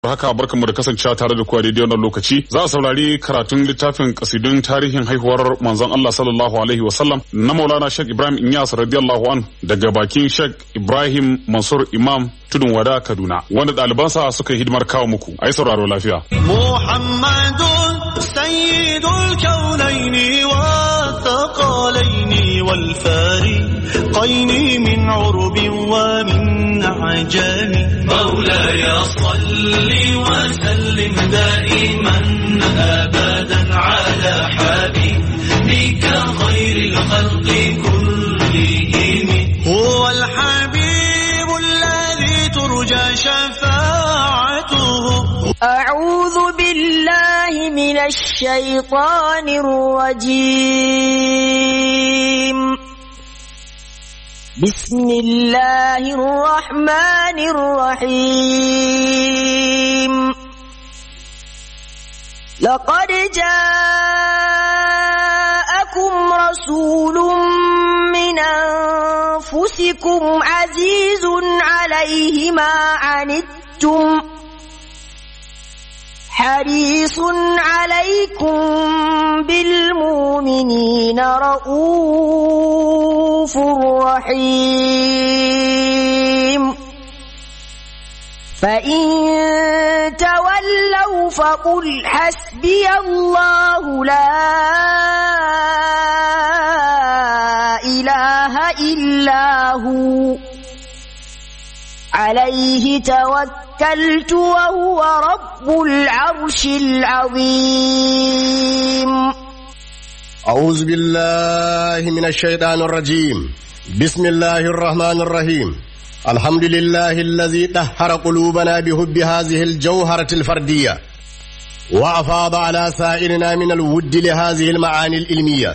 Haka barkanmu da kasancewa tare da ku a daidai wannan lokaci. Za a saurari karatun littafin kasidun tarihin haihuwar manzon Allah sallallahu alaihi wasallam na Maulana Sheikh Ibrahim Inyas radiyallahu an daga bakin Sheikh Ibrahim Mansur Imam Tudun Wada Kaduna wanda ɗalibansa suka yi hidimar kawo muku. Ai sauraro lafiya. Muhammadun sayyidul kaunaini wa thaqalaini wal fariqaini min urbin wa min ajami. Maulaya salli وسلم دائما أبدا على حبيبك خير الخلق كلهم. هو الحبيب الذي ترجى شفاعته. أعوذ بالله من الشيطان الرجيم. بسم الله الرحمن الرحيم. لقد جاءكم رسول من أنفسكم عزيز عليه ما عنتم حريص عليكم بالمؤمنين رؤوف رحيم. فإن تولوا فقل حسبي الله لا إله إلا هو عليه توكلت وهو رب العرش العظيم. أعوذ بالله من الشيطان الرجيم. بسم الله الرحمن الرحيم. الحمد لله الذي طهر قلوبنا بحب هذه الجوهرة الفردية وأفاض على سائرنا من الود لهذه المعاني العلمية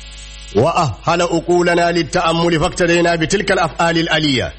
وأهل عقولنا للتأمل فاقتدينا بتلك الأفعال الآلية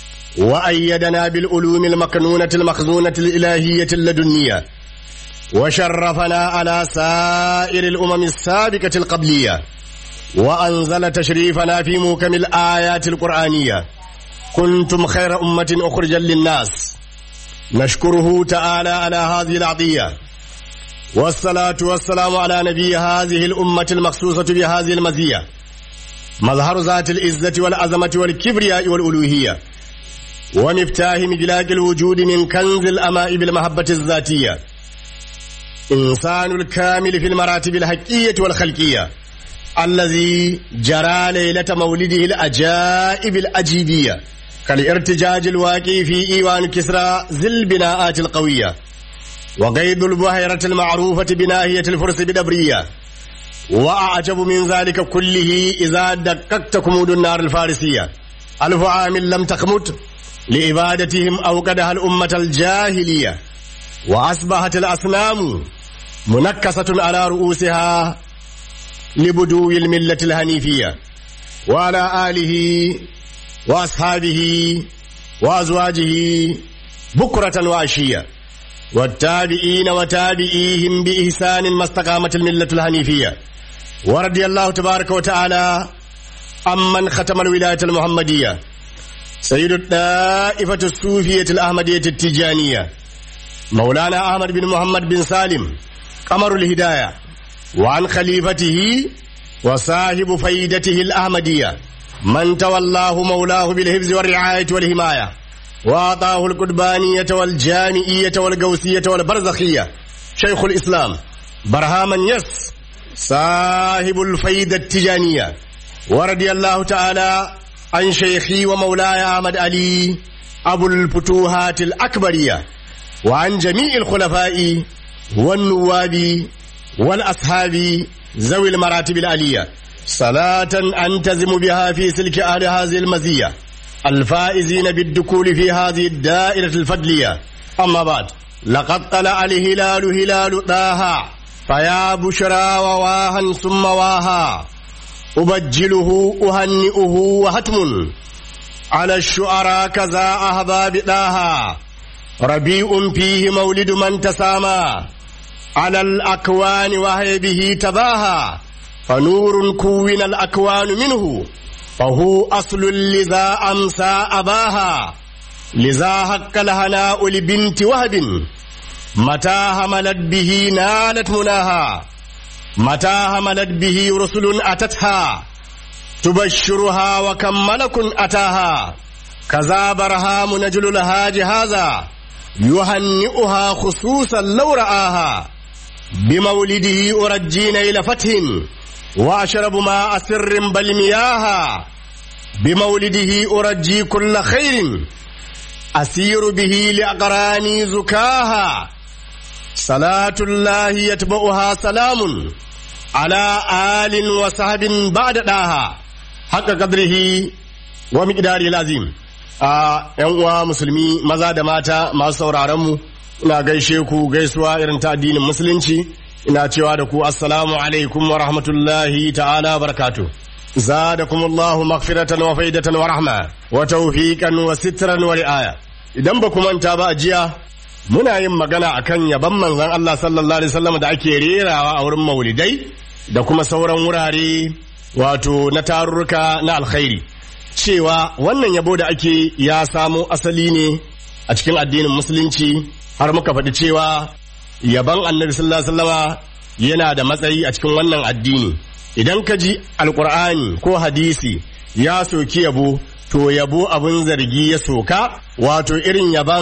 وأيدنا بالعلوم المكنونة المخزونة الإلهية اللدنية وشرفنا على سائر الأمم السابقة القبلية وأنزل تشريفنا في موكم الآيات القرآنية. كنتم خير أمة أخرجا للناس. نشكره تعالى على هذه العطية والصلاة والسلام على نبي هذه الأمة المخصوصة بهذه المزية مظهر ذات العزة والعظمة والكبرياء والألوهية ومفتاح مجلاق الوجود من كنز الأماء بالمحبة الذاتية. إنسان الكامل في المراتب الحقية والخلقية الذي جرى ليلة مولده الأجائب الأجيبية كالارتجاج الواقع في إيوان كسرى ذي البناءات القوية وقيد البحيرة المعروفة بناهية الفرس بدبرية. وأعجب من ذلك كله إذا دققت كمود النار الفارسية 1000 عام لم تخمت لإبادتهم أوقدها الأمة الجاهلية وأصبحت الأصنام منكسة على رؤوسها لبدو الملة الهنيفية. وعلى آله وأصحابه وأزواجه بكرة وعشية والتابعين وتابعيهم بإحسان ما استقامت الملة الهنيفية. ورضي الله تبارك وتعالى عمن ختم الولاية المحمدية سيد الطائفة الصوفية الأحمدية التجانية مولانا أحمد بن محمد بن سالم قمر الهداية وعن خليفته وصاحب فيدته الأحمدية من تولاه مولاه بالحفظ والرعاية والحماية وأعطاه القربانية والجامعية والقوسية والبرزخية شيخ الإسلام برهام يس صاحب الفيدة التجانية. ورضي الله تعالى عن شيخي ومولاي أحمد علي أبو الفتوحات الأكبرية وعن جميع الخلفاء والنواب والأصحاب ذوي المراتب العالية صلاة أنتزم بها في سلك أهل هذه المزية الفائزين بالدخول في هذه الدائرة الفضلية. أما بعد لقد طلع الهلال هلال طه فيا بشرى وواها ثم واها أبجله أهنئه وهتم على الشعراء كذا أحباب طه ربيع فيه مولد من تسامى على الأكوان وهي به تباها فنور كون الأكوان منه فهو أصل لذا أمسى أباها لذا حق الهناء لبنت وهب متى هملت به نالت مناها متى هملت به رسل أتتها تبشرها وكم ملك أتاها كذا برهام نجل لها جهازا يهنئها خصوصا لو رآها بمولده أرجي نيل فتح وأشرب ماء سر بل مياها بمولده أرجي كل خير أسير به لأقراني زكاها صلاة الله يتبعها سلام على آل وصحب بعد داها حق قدره ومقداره العظيم ‘yan uwa musulmi maza da mata masu sauraronmu ina gaishe ku gaisuwa irin ta addinin musulunci ina cewa da ku assalamu alaikum wa rahmatullahi ta'ala barakatu zadakumullahu maghfiratan wa faidatan wa rahma wa tawfiqan wa sitran wa ri'aya idan ba ku manta ba a jiya muna yin magana akan yaban manzon Allah sallallahu alaihi wasallam da ake rerawa a wurin maulidai da kuma sauran wurare wato na tarurruka na alkhairi cewa wannan yabo da ake ya samo asali ne a cikin addinin musulunci har muka faɗi cewa yaban annabi sallallahu alaihi wasallama yana da matsayi a cikin wannan addini idan ka ji alkur'ani ko hadisi ya soki yabo to yabo abin zargi ya soka wato irin yaban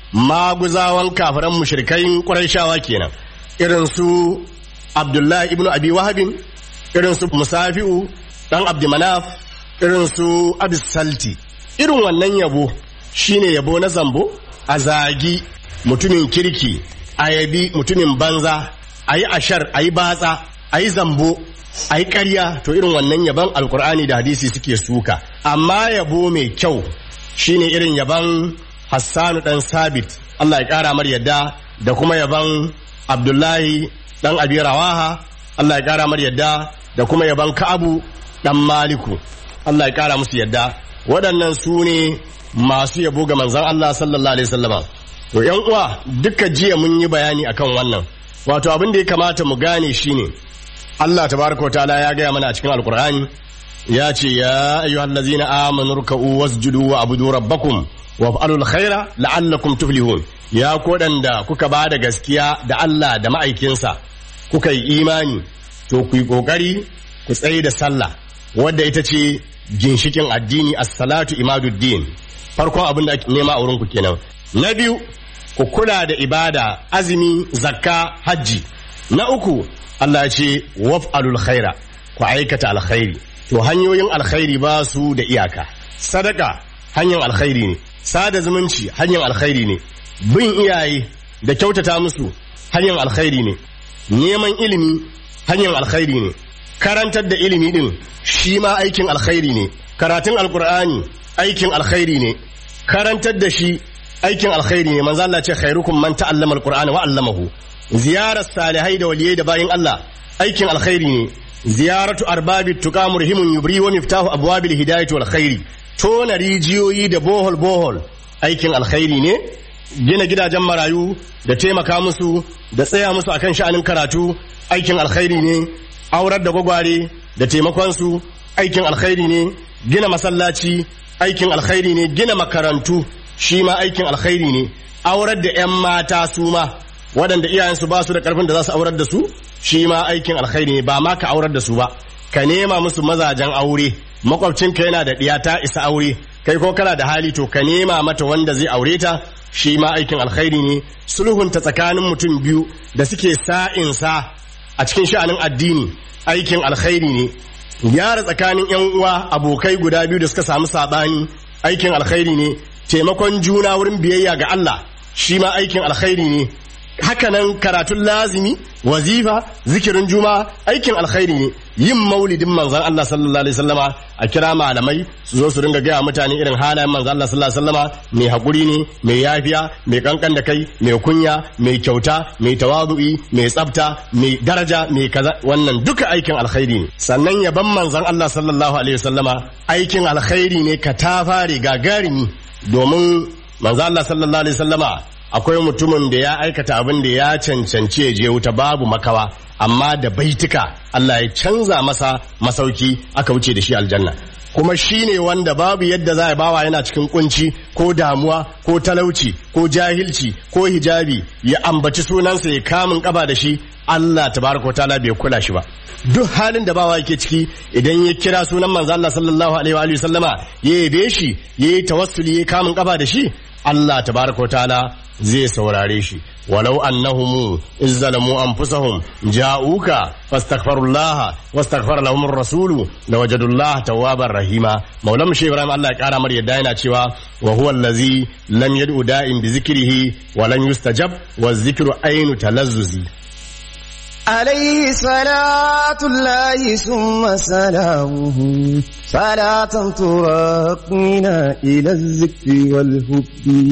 maguzawan kafiran mushrikai quraishawa kenan irin su abdullahi ibn abi wahabin irin su musafi'u dan abdumanaf irin su abisalti irin wannan yabo shine yabo na zambo a zagi mutumin kirki a yabi mutumin banza a yi ashar a yi batsa a yi zambo a yi ƙarya to irin wannan yaban alkur'ani da hadisi suke suka amma yabo mai kyau shine irin yaban hassanu dan sabit Allah ya ƙara mar yadda da kuma yaban abdullahi dan abi rawaha Allah ya ƙara mar yadda da kuma yaban ka'abu dan maliku Allah ya ƙara musu yadda waɗannan su ne masu yabo ga manzon Allah sallallahu alaihi wasallama to ƴan uwa duka jiya mun yi bayani akan wannan wato abin da ya kamata mu gane shine Allah tabaraka wa ta'ala ya gaya mana a cikin alkur'ani ya ce ya ayyuhallazina amanu ruk'u wasjudu wa abudu rabbakum waf'alul khaira la'allakum tuflihun ya kodanda kuka bada gaskiya da Allah da ma'aikinsa kuka yi imani to ku yi kokari ku tsaye da sallah wadda ita ce ginshikin addini as-salatu imaduddin farkon abin da ake nema a wurin ku kenan na biyu ku kula da ibada azumi zakka hajji na uku Allah ya ce waf'alul khaira ku aikata alkhairi to hanyoyin alkhairi ba su da iyaka sadaka hanyar alkhairi ne sada zumunci hanyar alkhairi ne bin iyaye da kyautata musu hanyar alkhairi ne neman ilimi hanyar alkhairi ne karantar da ilimi din shi ma aikin alkhairi ne karatun alkur'ani aikin alkhairi ne karantar da shi aikin alkhairi ne manzo Allah ce khairukum man ta'allama alqur'ana wa 'allamahu ziyarar salihai da waliyai da bayin Allah aikin alkhairi ne ziyaratu arbabit tuqa murhimun yubri wa miftahu abwabil hidayati wal khairi tona rijiyoyi da bohol aikin alkhairi ne gina gidajen marayu da taimaka musu da tsaya musu akan sha'anin karatu aikin alkhairi ne aurar da gwagware da taimakon su aikin alkhairi ne gina masallaci aikin alkhairi ne gina makarantu shi ma aikin alkhairi ne aurar da 'yan mata su ma waɗanda iyayensu ba su da ƙarfin da za su aurar da su shi ma aikin alkhairi ne ba ma ka aurar da su ba ka nema musu mazajen aure makwabcinka yana da ɗiya ta isa aure kai ko kana da hali to ka nema mata wanda zai aure ta shi ma aikin alkhairi ne sulhunta tsakanin mutum biyu da suke sa'insa a cikin sha'anin addini aikin alkhairi ne gyara tsakanin yan uwa abokai guda biyu da suka samu sabani aikin alkhairi ne taimakon juna wurin biyayya ga Allah shi ma aikin alkhairi ne hakanan karatun lazimi wazifa zikirin juma'a aikin alkhairi ne yin maulidin manzon Allah sallallahu alaihi wasallama a kira malamai su zo su ringa gaya mutane irin halayen manzon Allah sallallahu alaihi wasallama mai hakuri ne mai yafiya mai kankan da kai mai kunya mai kyauta mai tawazu'i mai tsafta mai daraja mai kaza wannan duka aikin alkhairi ne sannan yaban manzon Allah sallallahu alaihi wasallama aikin alkhairi ne ka tafare gagarimi domin manzon Allah sallallahu alaihi wasallama akwai mutumin da ya aikata abin da ya cancanci ya je wuta babu makawa amma da baituka Allah ya canza masa masauki aka wuce da shi aljanna kuma shine wanda babu yadda za a bawa yana cikin kunci ko damuwa ko talauci ko jahilci ko hijabi ya ambaci sunansa ya kamun kaba da shi Allah tabaraka wa ta'ala bai kula shi ba. Duk halin da bawa yake ciki idan ya kira sunan manzo Allah sallallahu alaihi wa sallama ya yabe shi ya yi tawassuli ya kamun kaba da shi Allah tabaraka wa ta'ala zai saurare shi. walau annahum izzalamu anfusahum ja'uka fastaghfirullaha wastaghfara lahum ar-rasulu lawajadullaha tawwabar rahima. Maulana Sheikh Ibrahim Allah ya kara mar yadda yana cewa wa huwa allazi lam yad'u da'in bi zikrihi wa lam yustajab wa dhikru aynu talazzuzi. عليه صلاة الله ثم سلامه صلاة تراقينا إلى الذكر والحب.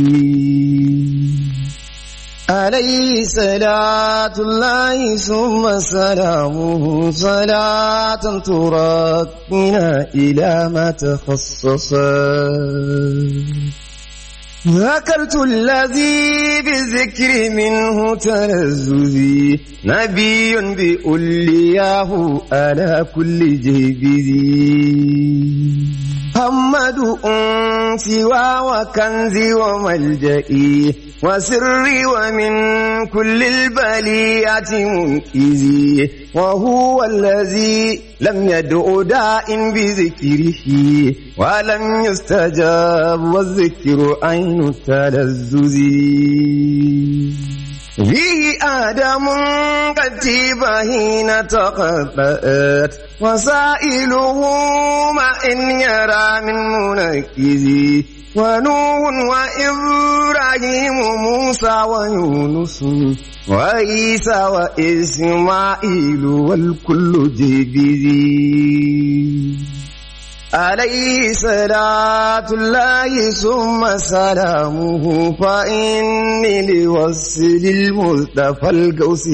عليه صلاة الله ثم سلامه صلاة تراقينا إلى ما تخصصا. ذكرت الذي بالذكر منه تلذذي نبي بأولياه على كل جيبذي. محمد سوى وكنزي وملجئي وسري ومن كل البليات منقذي. وهو الذي لم يدع داء بذكره ولم يستجاب والذكر عين التلذذ. فيه آدم قد تيب حين تقطعت وسائله ما إن يرى من منكز. ونوح وإبراهيم موسى ويونس وعيسى وإسماعيل والكل جبذي. عليه صلاة الله ثم سلامه فإني لوصل المصطفى القوس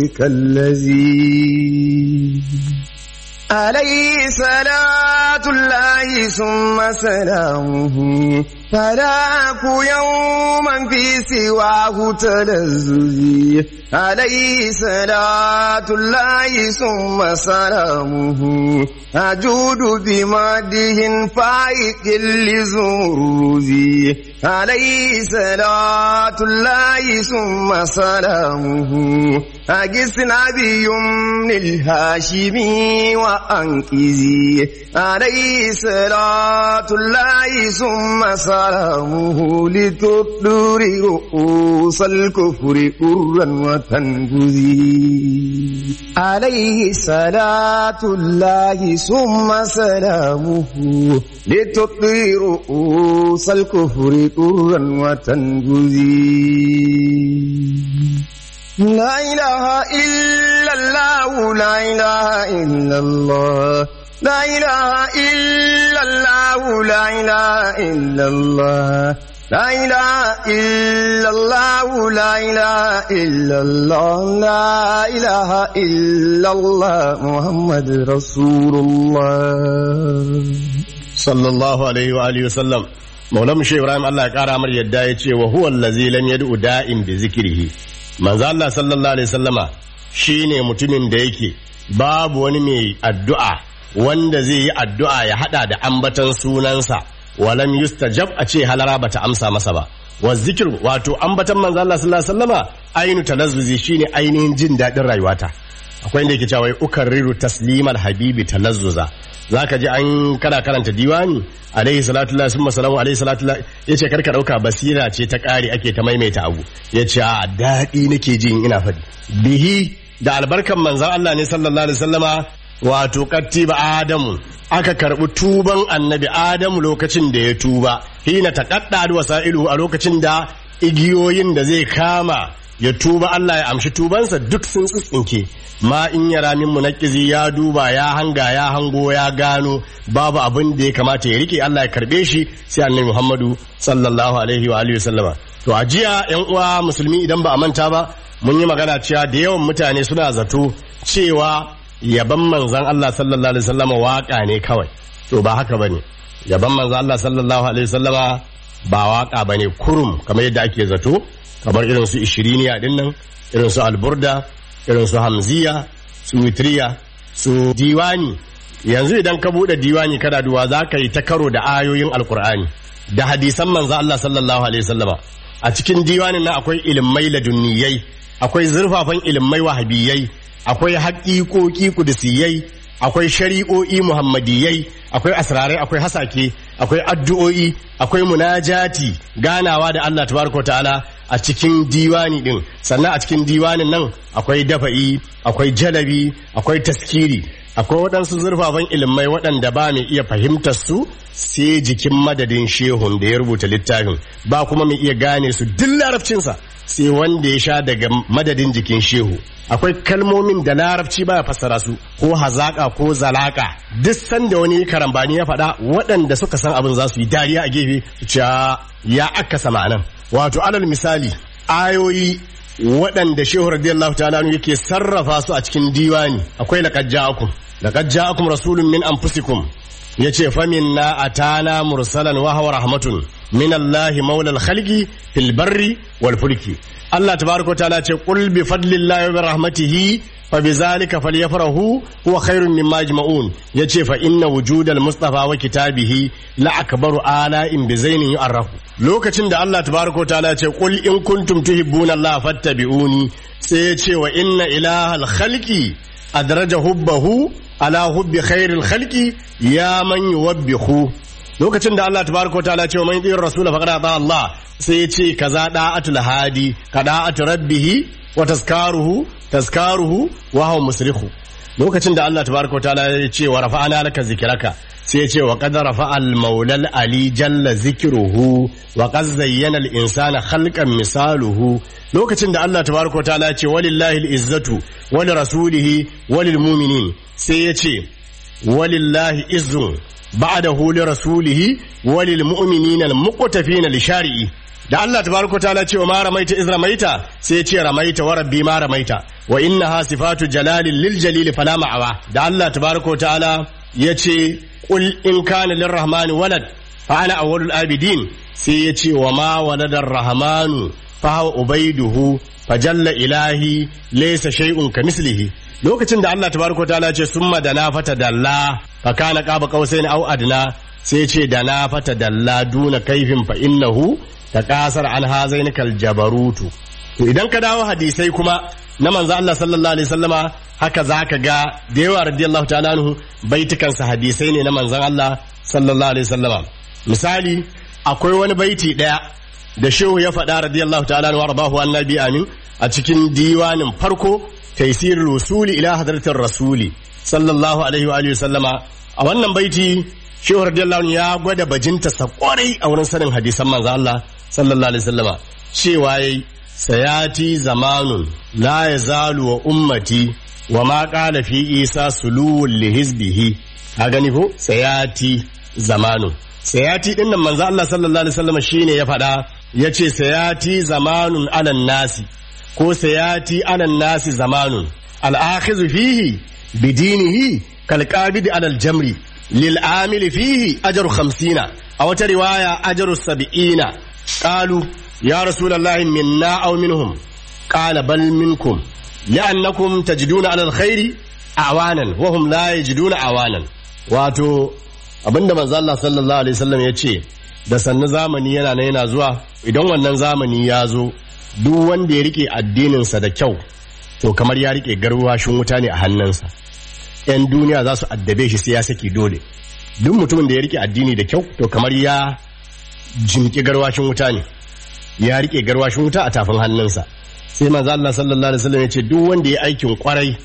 كالذي. عليه صلاة الله ثم سلامه فلاك يوما في سواه تلذذي. عليه صلاة الله ثم سلامه أجود بمده فائق لزمرذي. عليه صلاة الله ثم سلامه أجسنا بيمن الهاشمي وأنقذي. عليه صلاة الله ثم سلامه لتطلر رؤوس الكفر قرا وتنجزي. عليه صلاة الله ثم سلامه لتطلر رؤوس الكفر قرا وتنجزي. لا إله إلا الله لا إله إلا الله لا إله إلا الله لا إله إلا الله لا إله إلا الله لا إله إلا الله لا إله إلا الله محمد رسول الله صلى الله عليه وآله وسلم. Maulana Sheikh Ibrahim Allah ya kara mar yadda ya ce wa huwa allazi lam yad'u da'in bi zikrihi. Manzo Allah sallallahu alaihi wasallama shine mutumin da yake babu wani mai addu'a wanda zai yi addu'a ya hada da ambatan sunansa walam yustajab a ce halara bata amsa masa ba. Wa zikr wato ambatan manzo Allah sallallahu alaihi wasallama ainu talazzuzi shine ainihin jin dadin rayuwata. Akwai inda yake cewa ukarriru taslimal habibi talazzuza. Zaka ji an kana karanta diwani alaihi salatu lillahi summa salamu alaihi salatu lillahi yace karka dauka basira ce ta kare ake ta maimaita abu. Yace a dadi nake jin ina fadi bihi da albarkan manzon Allah ne sallallahu alaihi wasallama wato kattiba adamu aka karbi tuban annabi adamu lokacin da ya tuba hina taqadda wasailu a lokacin da igiyoyin da zai kama ya tuba Allah ya amshi tubansa duk sun tsinke. Ma in yara min munaqqizi ya duba ya hanga ya hango ya gano babu abin da ya kamata ya rike Allah ya karbe shi sai annabi Muhammadu sallallahu alaihi wa alihi wasallama. To a jiya ƴan uwa musulmi idan ba a manta ba mun yi magana cewa da yawan mutane suna zato cewa yaban manzon Allah sallallahu alaihi wasallama waka ne kawai. To ba haka bane. Yaban manzon Allah sallallahu alaihi wasallama ba waka bane kurum kamar yadda ake zato. Kamar irin su ishiriniya din nan, irin su alburda, irin su hamziya, su witriya, su diwani, yanzu idan ka bude diwani kana duwa za ka yi ta karo da ayoyin alkur'ani da hadisan manzo Allah sallallahu alaihi wasallama. A cikin diwanin nan akwai ilimai ladunniyai, akwai zurfafan ilimai wahabiyai, akwai haƙiƙoƙi kudusiyai, akwai shari'o'i muhammadiyai, akwai asrarai, akwai hasake, akwai addu'o'i, akwai munajati, ganawa da Allah tabaraka ta'ala a cikin diwani din. Sannan a cikin diwanin nan akwai dafa'i, akwai jalabi, akwai taskiri, akwai waɗansu zurfafan ilimai waɗanda ba mai iya fahimtar su sai jikin madadin shehun da ya rubuta littafin, ba kuma mai iya gane su duk larabcinsa sai wanda ya sha daga madadin jikin shehu. Akwai kalmomin da larabci baya fassara su, ko hazaka ko zalaka, duk sanda wani karambani ya faɗa waɗanda suka san abin za su yi dariya a gefe su ce ya akasa ma'anan. Wato alal misali ayoyi waɗanda shehu radiyallahu ta'ala yake sarrafa su a cikin diwani akwai laqad ja'akum rasulun min anfusikum, yace faminna atana mursalan wa huwa rahmatun min Allahi maulal khalqi fil barri wal fulki. Allah tabaaraka wa ta'ala ce qul bi fadlillahi wa bi rahmatihi fa bizalika falyafrahu huwa khairun mimma yajma'un. Yace fa inna wujudal mustafa wa kitabihi la akbaru ala'in bi zainin yu'arrafu. Lokacin da Allah tabaaraka wa ta'ala ce qul in kuntum tuhibbuna Allah fattabi'uni, sai yace wa inna ilahal khalqi adraja hubbahu ala hubbi khairil khalqi ya man yuwabbihu. Lokacin da Allah tabaraka wa ta'ala ce wa man yutir rasul faqad ata Allah, sai ya ce kaza da'atul hadi kada'atu rabbih wa tazkaruhu wa huwa musrihu. Lokacin da Allah tabaraka wa ta'ala ya ce wa rafa'ana laka zikraka, sai ya ce wa qad rafa'al maulal ali jalla zikruhu wa qad zayyana al insana khalqan misaluhu. Lokacin da Allah tabaraka wa ta'ala ya ce walillahi al izzatu wa li rasulihi wa lil mu'minin, sai ya ce walillahi izzun ba'dahu li rasulihi wa lil mu'minina al muqtafina li shari'i. Da Allah tabaraka ta'ala ce wa ma ramaita iz ramaita, sai ya ce ramaita wa rabbi ma ramaita wa innaha sifatu jalalin lil jalil fala ma'awa. Da Allah tabaraka ta'ala ya ce qul in kana lirrahmani walad fa ana awwalul abidin, sai ya ce wa ma waladar rahmanu fa huwa ubaiduhu fa jalla ilahi laysa shay'un kamislihi. Lokacin da Allah tabaraka ta'ala ce summa dana fata dalla fa kana qaba qausain aw adna, sai ce dana fata dalla duna kaifin fa innahu taqasar an hazainikal jabarutu. To idan ka dawo hadisai kuma na manzo Allah sallallahu alaihi wasallama, haka zaka ga da yawa radiyallahu ta'ala anhu baitukan sa hadisai ne na manzon Allah sallallahu alaihi wasallama. Misali akwai wani baiti daya da shehu ya faɗa radiyallahu ta'ala anhu wardahu annabi amin a cikin diwanin farko taysir rusuli ila hadratir rasuli sallallahu alaihi wa alihi wasallama. A wannan baiti shehu radiyallahu anhu ya gwada bajinta sa kwarai a wurin sanin hadisan manzo Allah sallallahu alaihi wasallama, cewa yayi sayati zamanun la yazalu wa ummati wa ma qala fi isa sulul li hizbihi. ka gani ko sayati zamanun, sayati din nan manzo Allah sallallahu alaihi wasallama shine ya faɗa, yace sayati zamanun alan nasi ko sayati alan nasi zamanun al-akhizu fihi bidinihi kal qabid ala al-jamri lil amil fihi ajru 50 a wata riwaya ajru 70. qalu ya rasulullahi minna aw minhum qala bal minkum li'annakum tajiduna ala al-khairi awanan wa hum la yajiduna awanan. Wato abinda manzo Allah sallallahu alaihi wasallam yace da sannu zamani yana zuwa, idan wannan zamani ya zo duk wanda ya rike addininsa da kyau to kamar ya rike garwashin wuta ne a hannunsa. 'Yan duniya za su addabe shi sai ya saki dole. Duk mutumin da ya rike addini da kyau to kamar ya jimki garwashin wuta ne, ya rike garwashin wuta a tafin hannunsa. Sai manzo Allah sallallahu alaihi wasallam ya ce duk wanda ya aikin kwarai,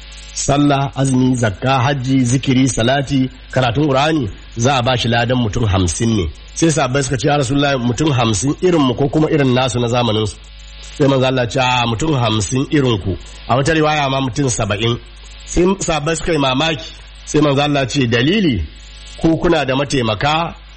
sallah, azumi, zakka, hajji, zikiri, salati, karatun qur'ani, za a bashi ladan mutum 50 ne. Sai sahabbai suka ce ya rasulullahi mutum 50 irin mu ko kuma irin nasu na zamanin su? Sai manzo Allah ya ce mutum 50 irin ku, a wata riwaya ma mutum 70. sai sahabbai suka yi mamaki, sai manzo Allah ce dalili ku kuna da mataimaka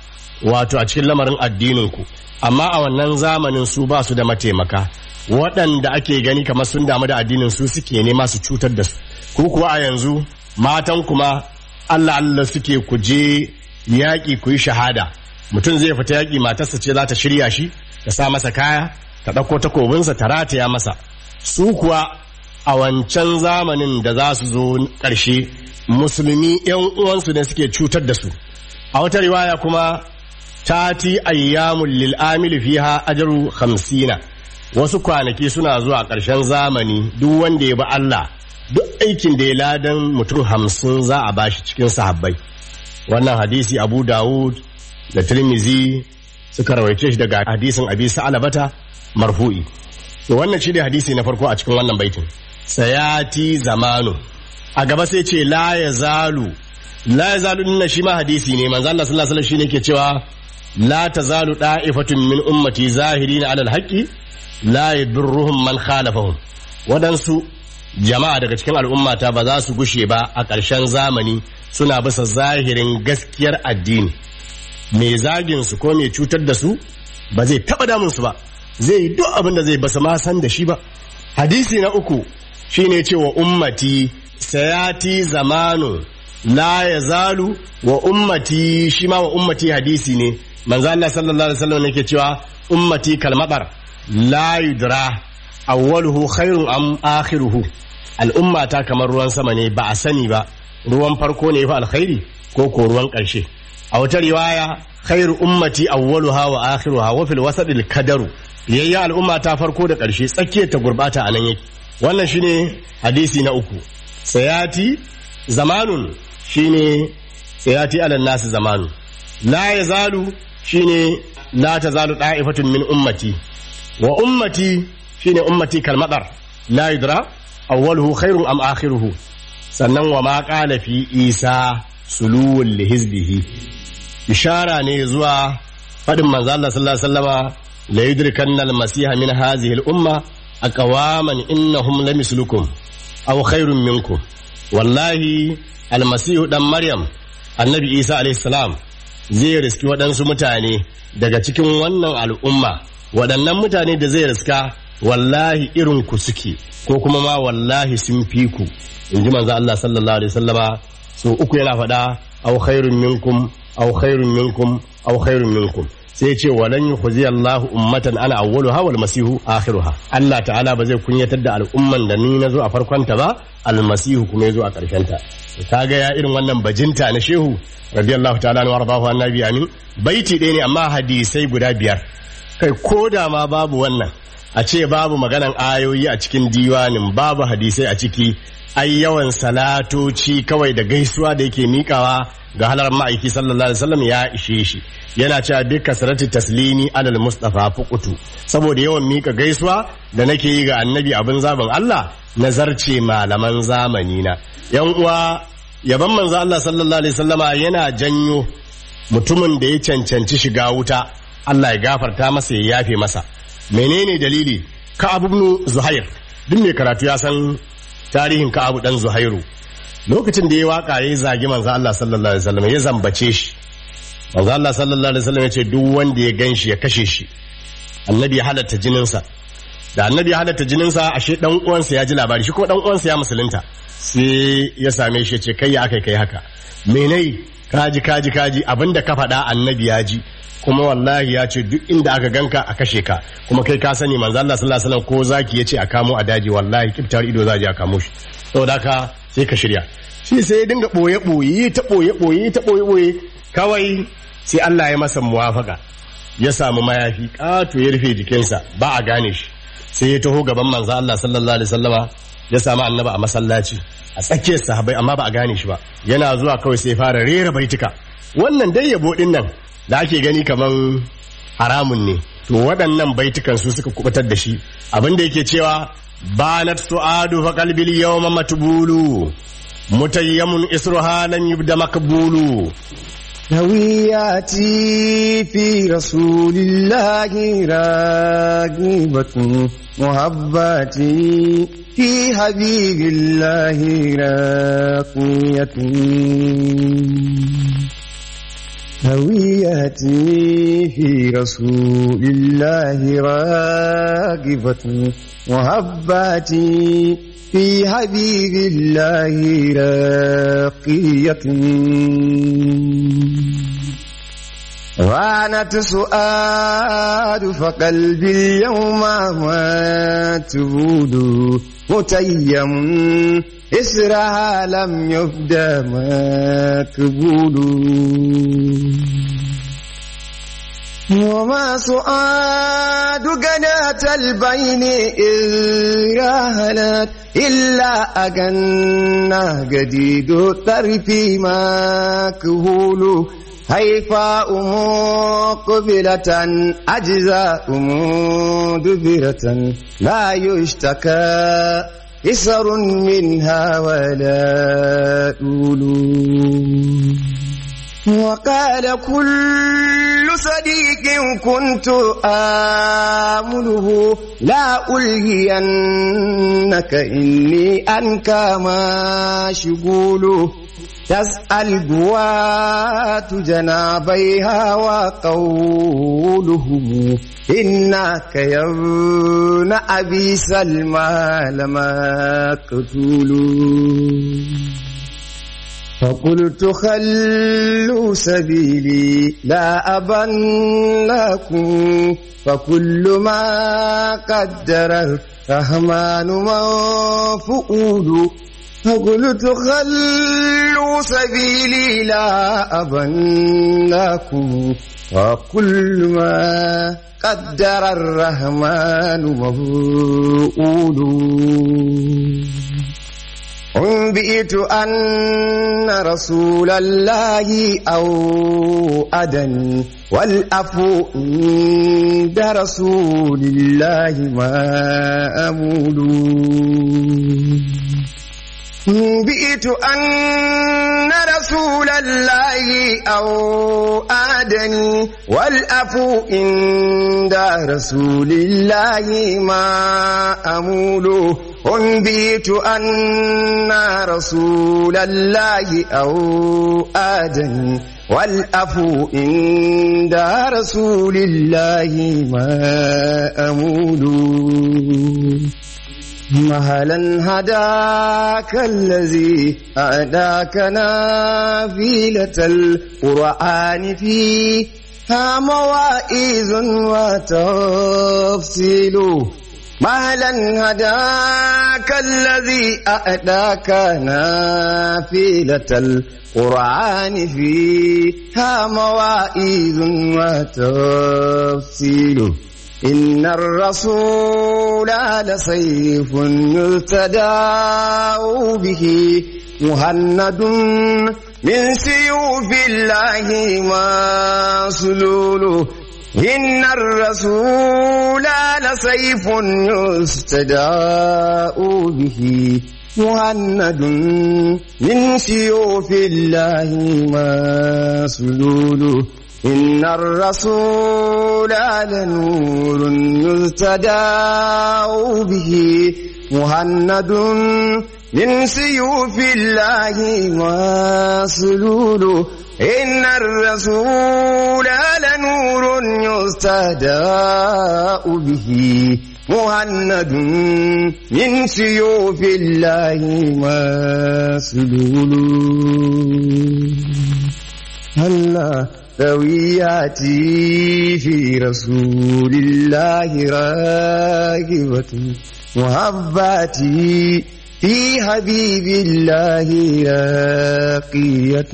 wato a cikin lamarin addinin ku, amma a wannan zamanin su ba su da mataimaka, waɗanda ake gani kamar sun damu da addinin su suke nema su cutar da su. Ku kuwa a yanzu matan kuma Allah Allah suke ku je yaƙi ku yi shahada. Mutum zai fita yaƙi, matarsa ce za ta shirya shi, ta sa masa kaya, ta ɗauko takobinsa ta rataya masa. Su kuwa a wancan zamanin da za su zo ƙarshe musulmi ‘yan uwansu ne suke cutar da su. A wata riwaya kuma tati ayyamul lil amili fiha ajru 50, wasu kwanaki suna zuwa ƙarshen zamani duk wanda ya bi Allah duk aikin da ya ladan mutum 50 za a bashi cikin sahabbai. Wannan hadisi Abu Dawud da Tirmizi suka rawaice shi daga hadisin Abi Sa'labata marfu'i. To wannan shi ne hadisi na farko a cikin wannan baitin. Sayati zamanu. A gaba sai ce la yazalu dinnan shi ma hadisi ne. Manzo Allah sallallahu alaihi wasallam shine ke cewa la tazalu da'ifatun min ummati zahirina 'alal haqqi la yadurruhum man khalafahum. Wadansu jama'a daga cikin al'ummata ba za su gushe ba a ƙarshen zamani suna bisa zahirin gaskiyar addini. Mai zagin su ko mai cutar da su ba zai taba damun su ba, zai yi duk abin da zai basa ma san da shi ba. Hadisi na uku shine cewa ummati sayati zamanu la yazalu wa ummati, shi ma wa ummati hadisi ne. Manzo Allah sallallahu alaihi wasallam yake cewa ummati kalmatar la yudra awwaluhu khairun am akhiruhu. Al'ummata kamar ruwan sama ne, ba a sani ba ruwan farko ne fa alkhairi ko ruwan ƙarshe. A wata riwaya khairu ummati awwaluha wa akhiruha wa fil wasadil kadaru. Yayya al'umma ta farko da ƙarshe, tsakiyar ta gurbata anan yake. Wannan shine hadisi na uku. Sayati zamanun shine sayati ala nas zamanu. La yazalu shine la tazalu da'ifatun min ummati. Wa ummati shine ummati kalmadar la yudra awwaluhu khairun am akhiruhu. Sannan wa ma qala fi Isa suluwul li hizbihi, ishara ne zuwa fadin manzo Allah sallallahu alaihi wasallama la yudrikanna al-masiha min hadhihi al-umma aqwaman innahum lamislukum aw khairun minkum. Wallahi al-masihu dan Maryam annabi Isa alaihi salam zai riski waɗansu mutane daga cikin wannan al'umma. Waɗannan mutane da zai riska wallahi irin ku suke ko kuma ma wallahi sun fi ku, inji manzo Allah sallallahu alaihi wasallama. So uku yana faɗa aw khairun minkum aw khairun minkum aw khairun minkum. Sai ce walan yukhzi Allahu ummatan ana awwaluha wal masihu akhiruha. Allah ta'ala ba zai kunyatar da al'umman da ni nazo a farkon ta ba, almasihu kuma yazo a ƙarshen ta. Kaga ya irin wannan bajinta na shehu radiyallahu ta'ala anhu warḍahu annabi amin. Baiti ɗaya ne amma hadisai guda 5. Kai koda ma babu wannan, a ce babu maganan ayoyi a cikin diwanin, babu hadisai a ciki, ai yawan salatoci kawai da gaisuwa da yake mikawa ga halar ma'aiki sallallahu alaihi wasallam ya ishe shi. Yana cewa bi kasrati taslimi alal mustafa fuqutu, saboda yawan mika gaisuwa da nake yi ga annabi abin zaben Allah nazarce malaman zamani na. Yan uwa, yaban manzo Allah sallallahu alaihi wasallama yana janyo mutumin da ya cancanci shiga wuta Allah ya gafarta masa, ya yafe masa. Menene dalili? Ka'ab ibn Zuhair, duk mai karatu ya san tarihin Ka'ab dan Zuhairu. Lokacin da ya waka ya zagi manzo Allah sallallahu alaihi wasallam, ya zambace shi. Manzo Allah sallallahu alaihi wasallam ya ce duk wanda ya ganshi ya kashe shi. Annabi ya halatta jininsa. Da annabi ya halatta jininsa, ashe dan uwansa ya ji labari, shi kuma dan uwansa ya musulunta. Sai ya same shi ya ce kai ya kai haka. Menai kaji abinda ka faɗa annabi ya ji. Kuma wallahi ya ce duk inda aka ganka a kashe ka, kuma kai ka sani manzo Allah sallallahu alaihi wasallam ko zaki yace a kamo a daji, wallahi kiftar ido za a je a kamo shi. Saboda haka sai ka shirya. Shi sai ya dinga boye kawai sai Allah ya masa muwafaka, ya samu mayafi ƙato ya rufe jikinsa ba a gane shi. Sai ya taho gaban manzo Allah sallallahu alaihi wasallama, ya samu annaba a masallaci a tsakiyar sahabbai amma ba a gane shi ba. Yana zuwa kawai sai fara rera baituka. Wannan dai yabo din nan da ake gani kaman haramun ne, to waɗannan baitukan su suka kubutar da shi. Abin da yake cewa banat su'adu fa qalbil yawma matbulu mutayyamun isruha lan yubda makbulu. هوياتي في رسول الله راغبة محبتي في حبيب الله راقية. هوياتي في رسول الله راغبة محبتي في حبيب الله راقية. وانت سؤاد فقلبي اليوم متبود متيم إسرها لم يبدأ مكبول وما سؤاد قناة البين إذ راهلت إلا أجنة جديد الطرف مكهول هيفاء مقبلة أجزاء مدبرة لا يشتكى إسر منها ولا أولو وقال كل صديق كنت آمله لا ألهينك إني أنك مشغول تسأل جوات جنابيها وقولهم إنك يا ابن أبي سلمى لمقتول فقلت خلوا سبيلي لا أبا لكم فكل ما قدر الرحمن مفعول فقلت خلوا سبيلي لا أبا لكم وكل ما قدر الرحمن مفعول أنبئت أن رسول الله أوعدني والعفو عند رسول الله مأمول أنبئت أن رسول الله أوعدني والعفو عند رسول الله مأمول أنبئت أن رسول الله أوعدني والعفو عند رسول الله مأمول مهلا هداك الذي أهداك نافلة القرآن فيها مواعظ وتفصيل مهلا هداك الذي أهداك نافلة القرآن فيها مواعظ وتفصيل إن الرسول لسيف يستداء به مهند من سيوف الله مسلول إن الرسول لسيف يستداء به مهند من سيوف الله مسلول إن الرسول لنور يستداء به مهند من سيوف الله مسلول إن الرسول لنور يستداء به مهند من سيوف الله مسلول هلا روياتي في رسول الله راغبة محباتي في حبيب الله راقية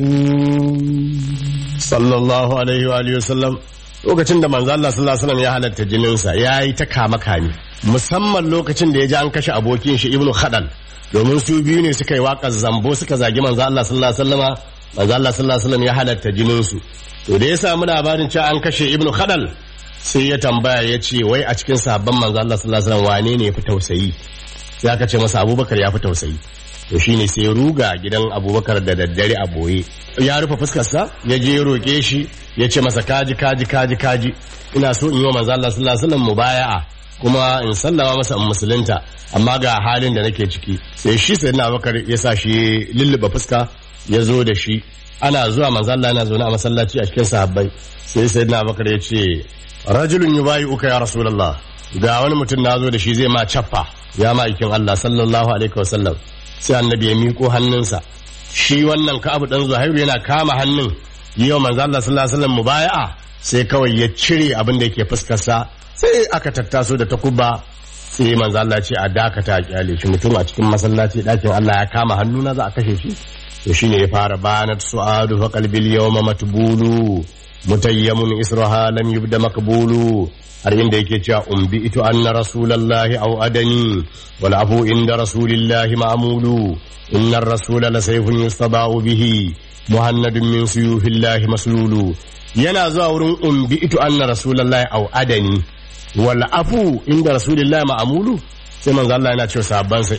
صلى الله عليه وآله وسلم lokacin da manzo Allah sallallahu alaihi wasallam ya halatta jininsa yayi ta kama kame musamman lokacin da ya ji an kashe abokin shi Ibnu Khadal domin su biyu ne suka yi waƙar zambo suka zagi manzo Allah sallallahu alaihi wasallama manzo Allah sallallahu alaihi wasallam ya halatta jinin su to da ya samu labarin cewa an kashe Ibnu Khadal sai ya tambaya ya ce wai a cikin sahabban manzo Allah sallallahu alaihi wasallam wane ne ya fi tausayi sai aka ce masa Abubakar ya fi tausayi to shine sai ya ruga gidan Abubakar da daddare a boye ya rufe fuskarsa ya je ya roke shi ya ce masa kaji ina so in yi wa manzo Allah sallallahu alaihi wasallam mubaya'a kuma in sallama masa in musulunta amma ga halin da nake ciki sai shi sayyidina Abubakar ya sa shi lulluba fuska ya zo da shi ana zuwa manzo Allah yana zaune a masallaci a cikin sahabbai sai sayyidina Abubakar ya ce rajulun yubayi'uka ya rasulullah ga wani mutum na zo da shi zai ma chaffa ya ma'aikin Allah sallallahu alaihi wasallam sai annabi ya miƙo hannunsa shi wannan Ka'ab dan Zuhairu yana kama hannun yau manzo Allah sallallahu alaihi wasallam mubaya'a sai kawai ya cire abin da yake fuskarsa sai aka tattaso da takuba sai manzo Allah ce a dakata a kyale shi mutum a cikin masallaci dakin Allah ya kama hannuna za a kashe shi to shine ya fara banat su'adu fa qalbil yawma matbulu mutayyamun israha lam yubda makbulu har inda yake cewa itu anna rasulullahi aw adani wal afu inda rasulillahi ma'mulu innar rasula la sayfun yustaba'u bihi muhannadun min suyufillahi maslulu yana zuwa wurin itu anna rasulullahi aw adani wal afu inda rasulillahi ma'mulu sai manzo Allah yana cewa sahabbansa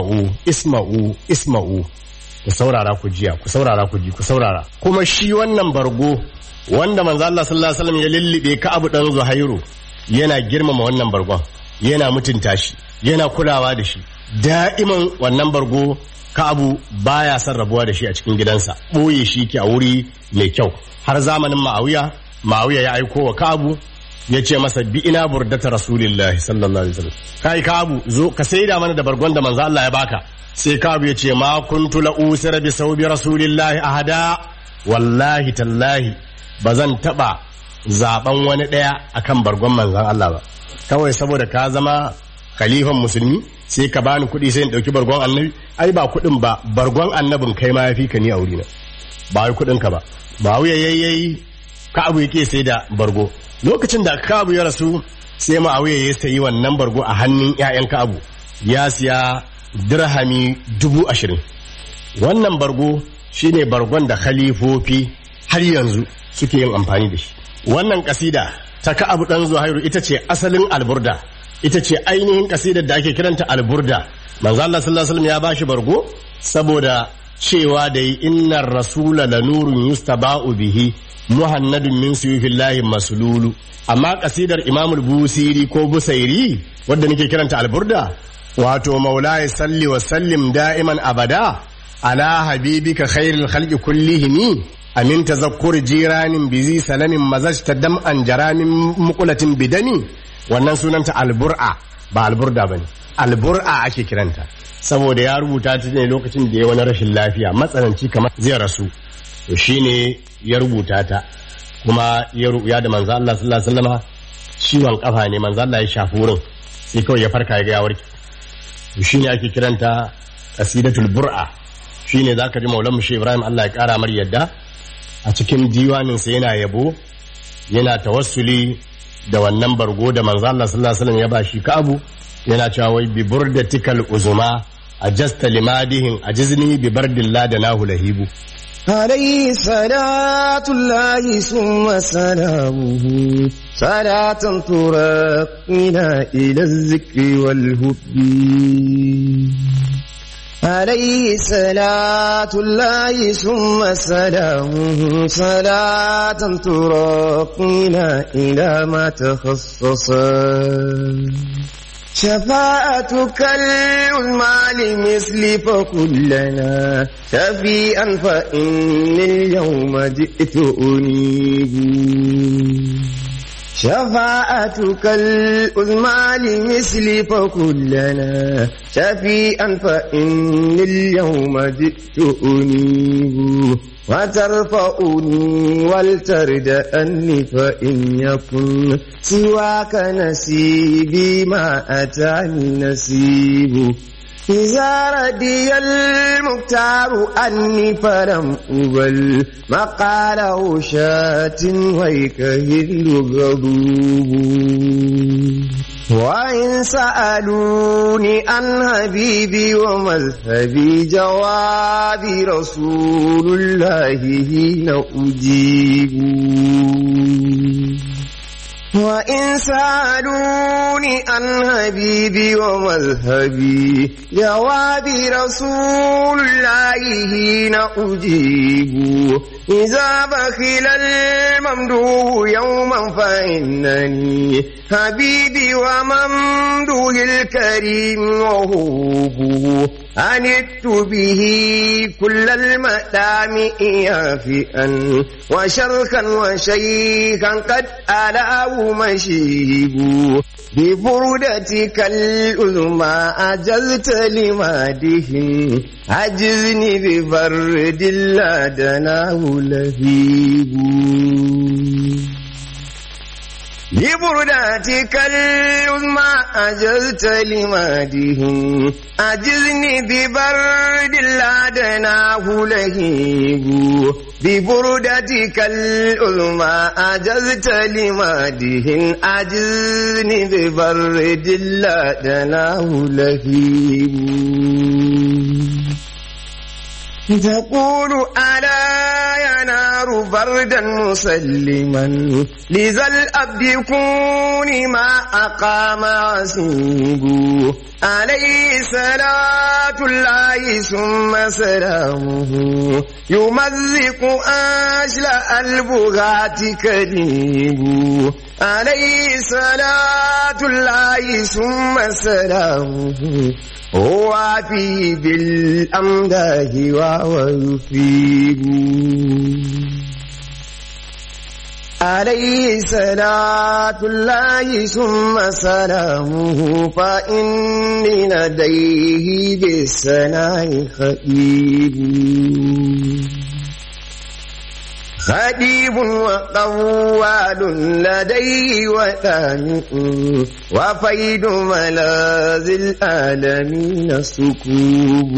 isma'u ku saurara ku jiya ku saurara ku ji ku saurara kuma shi wannan bargo wanda manzo Allah sallallahu alaihi wasallam ya lillibe Ka'ab dan Zuhairu yana girmama wannan bargon yana mutunta shi yana kulawa da shi da'iman wannan bargo Ka'abu baya son rabuwa da shi a cikin gidansa boye shi ke a wuri mai kyau har zamanin Muawiya ya aiko wa Ka'abu ya ce masa bi ina burdata rasulillahi sallallahu alaihi wasallam kai Ka'abu zo ka saida mana da bargon da manzo Allah ya baka sai Ka'abu ya ce ma kuntu la usira bi sawbi rasulillahi ahada wallahi tallahi bazan taba zaben wani daya akan bargon manzon Allah ba kawai saboda ka zama khalifan musulmi sai ka bani kuɗi sai in dauki bargon annabi ai ba kuɗin ba bargon annabin kai ma yafi ka ni a wurina ba wai kuɗin ka ba ba wuya yayi Ka'abu yake sai da bargo lokacin da Ka'abu ya rasu sai Muawiya ya sayi wannan bargo a hannun ƴaƴan Ka'abu ya siya dirhami 20,000 wannan bargo shine bargon da khalifofi har yanzu suke yin amfani da shi wannan kasida ta Ka'abu dan Zuhairu ita ce asalin alburda ita ce ainihin kasidar da ake kiranta alburda manzo Allah sallallahu alaihi wasallam ya bashi bargo saboda cewa da innar rasula lanurun yustaba'u bihi muhannadun min suyufillahi maslulu amma kasidar Imam al-Busiri ko Busairi wanda nake kiranta alburda wato maulaya salli wa sallim da'iman abada ala habibika khairil khalqi kullihim amin tazakkur jiranin bizi salamin mazajta dam'an jaramin muqulatin bidani wannan sunanta albur'a ba alburda bane albur'a ake kiranta saboda ya rubuta ta ne lokacin da ya wani rashin lafiya matsananci kamar zai rasu to shine ya rubuta ta kuma ya ruya da manzo Allah sallallahu alaihi wasallam ciwon kafa ne manzo Allah ya shafi wurin sai kawai ya farka ya ga ya warke to shine ake kiranta qasidatul bur'a shine zaka ji Maulana Mushi Ibrahim Allah ya kara mar yadda a cikin diwanin sa yana yabo yana tawassuli da wannan bargo da manzo Allah sallallahu alaihi wasallam ya bashi Ka'abu yana cewa wai bi burdatikal uzuma ajasta limadihin ajizni bi bardillah da nahu lahibu عليه صلاة الله ثم سلامه صلاة ترقينا إلى الذكر والهب عليه صلاة الله ثم سلامه صلاة ترقينا إلى ما تخصص شفاعتك المال مثلي فكلنا شفيئا فإني اليوم جئت أنيب شفاعتك المال مثلي فكلنا شفيئا فإني اليوم جئت أنيب وترفعني ولتردأني فإن يكن سواك نسيبي ما أتاني نسيب إذا ردي المختار أني فلم أبل مقاله شاة ويكهل غضوب وإن سألوني عن حبيبي ومذهبي جوابي رسول الله حين أجيب وإن سألوني عن حبيبي ومذهبي جوابي رسول الله حين أجيب إذا بخل الممدوح يوما فإنني حبيبي وممدوح الكريم وهوبه أنت به كل المدام يافئا وشرخا وشيخا قد ألاه مشيب ببردتك العظمى أجزت لمادهم أجزني ببرد لا دناه لهيب ببرداتك العظمى أجزت لمادهم أجزني ببرد لا دناه لهيب ببرداتك العظمى أجزت لمادهم أجزني ببرد لا دناه لهيب تقول ألا يا نار بردا مسلما لذا الأبد كوني ما أقام عسيب عليه صلاة الله ثم سلامه يمزق أشلاء البغاة كريب عليه صلاة الله ثم سلامه هو في بالأمداه وهو يفيد عليه صلاة الله ثم سلامه فإني لديه بالثناء خطيب خديب وقوال لديه وثاني وفيد ملاذ العالمين سكوب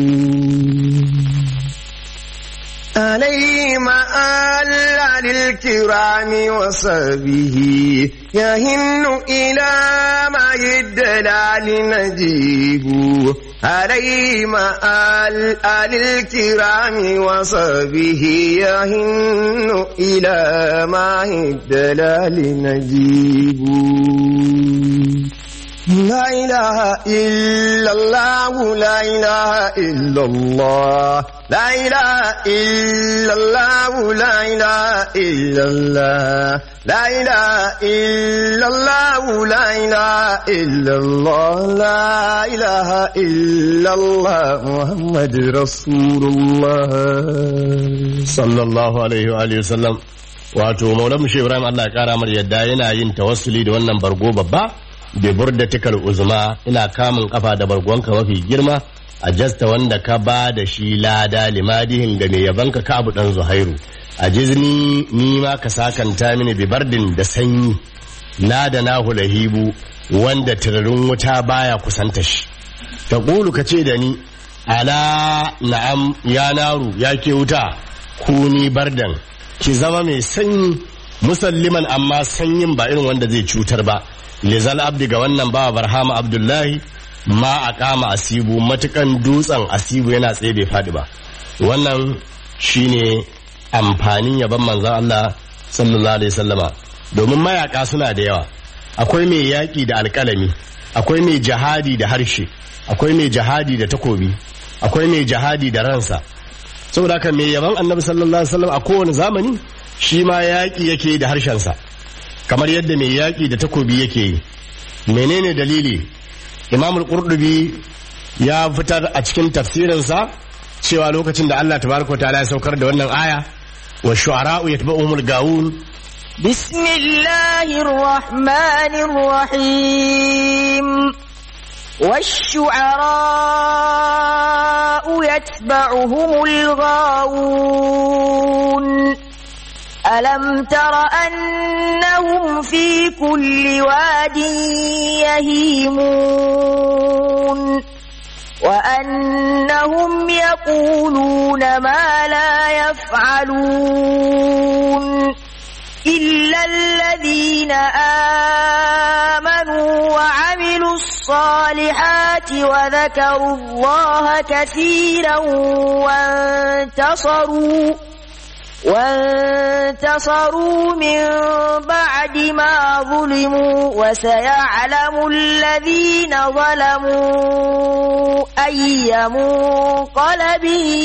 عليه مآل للكرام وصحبه يهن إلى ما الدلال نجيب عليه مآل للكرام وصحبه يهن إلى ما الدلال نجيب لا إله إلا الله لا إله إلا الله لا إله إلا الله لا إله إلا الله لا إله إلا الله لا إله إلا الله لا إله إلا الله محمد رسول الله صلى الله عليه وآله وسلم. wato Maulana Shehu Ibrahim Allah ya kara mar yadda yana yin tawassuli da wannan bargo babba bi burdatikal uzma, ina kamun kafa da bargonka mafi girma a jasta wanda ka ba da shi lada limadihin ga mai yabanka Ka'abu dan Zuhairu a jizni ni ma ka sakanta mini bi bardin da sanyi na da nahu lahibu wanda tirarin wuta baya kusanta shi taqulu kace da ni ala na'am ya naru ya ke wuta kuni bardan ki zama mai sanyi musalliman amma sanyin ba irin wanda zai cutar ba lizal abdi ga wannan bawa Barhama Abdullahi ma a kama asibu matukan dutsen asibu yana tsaye bai faɗi ba. Wannan shine amfanin yaban manzon Allah sallallahu alaihi wasallama, domin mayaka suna da yawa. Akwai mai yaƙi da alƙalami, akwai mai jihadi da harshe, akwai mai jihadi da takobi, akwai mai jihadi da ransa. Saboda haka mai yaban annabi sallallahu alaihi wasallam a kowane zamani shi ma yaƙi yake da harshensa, kamar yadda mai yaƙi da takobi yake yi. Menene dalili? Imam al-Qurtubi ya fitar a cikin tafsirinsa cewa lokacin da Allah tabaraka ta'ala ya saukar da wannan aya wa shu'ara'u yatba'uhumul gawun bismillahir rahmanir rahim wash-shu'ara'u yatba'uhumul gawun ألم تر أنهم في كل واد يهيمون وأنهم يقولون ما لا يفعلون إلا الذين آمنوا وعملوا الصالحات وذكروا الله كثيرا وانتصروا من بعد ما ظلموا وسيعلم الذين ظلموا أي منقلب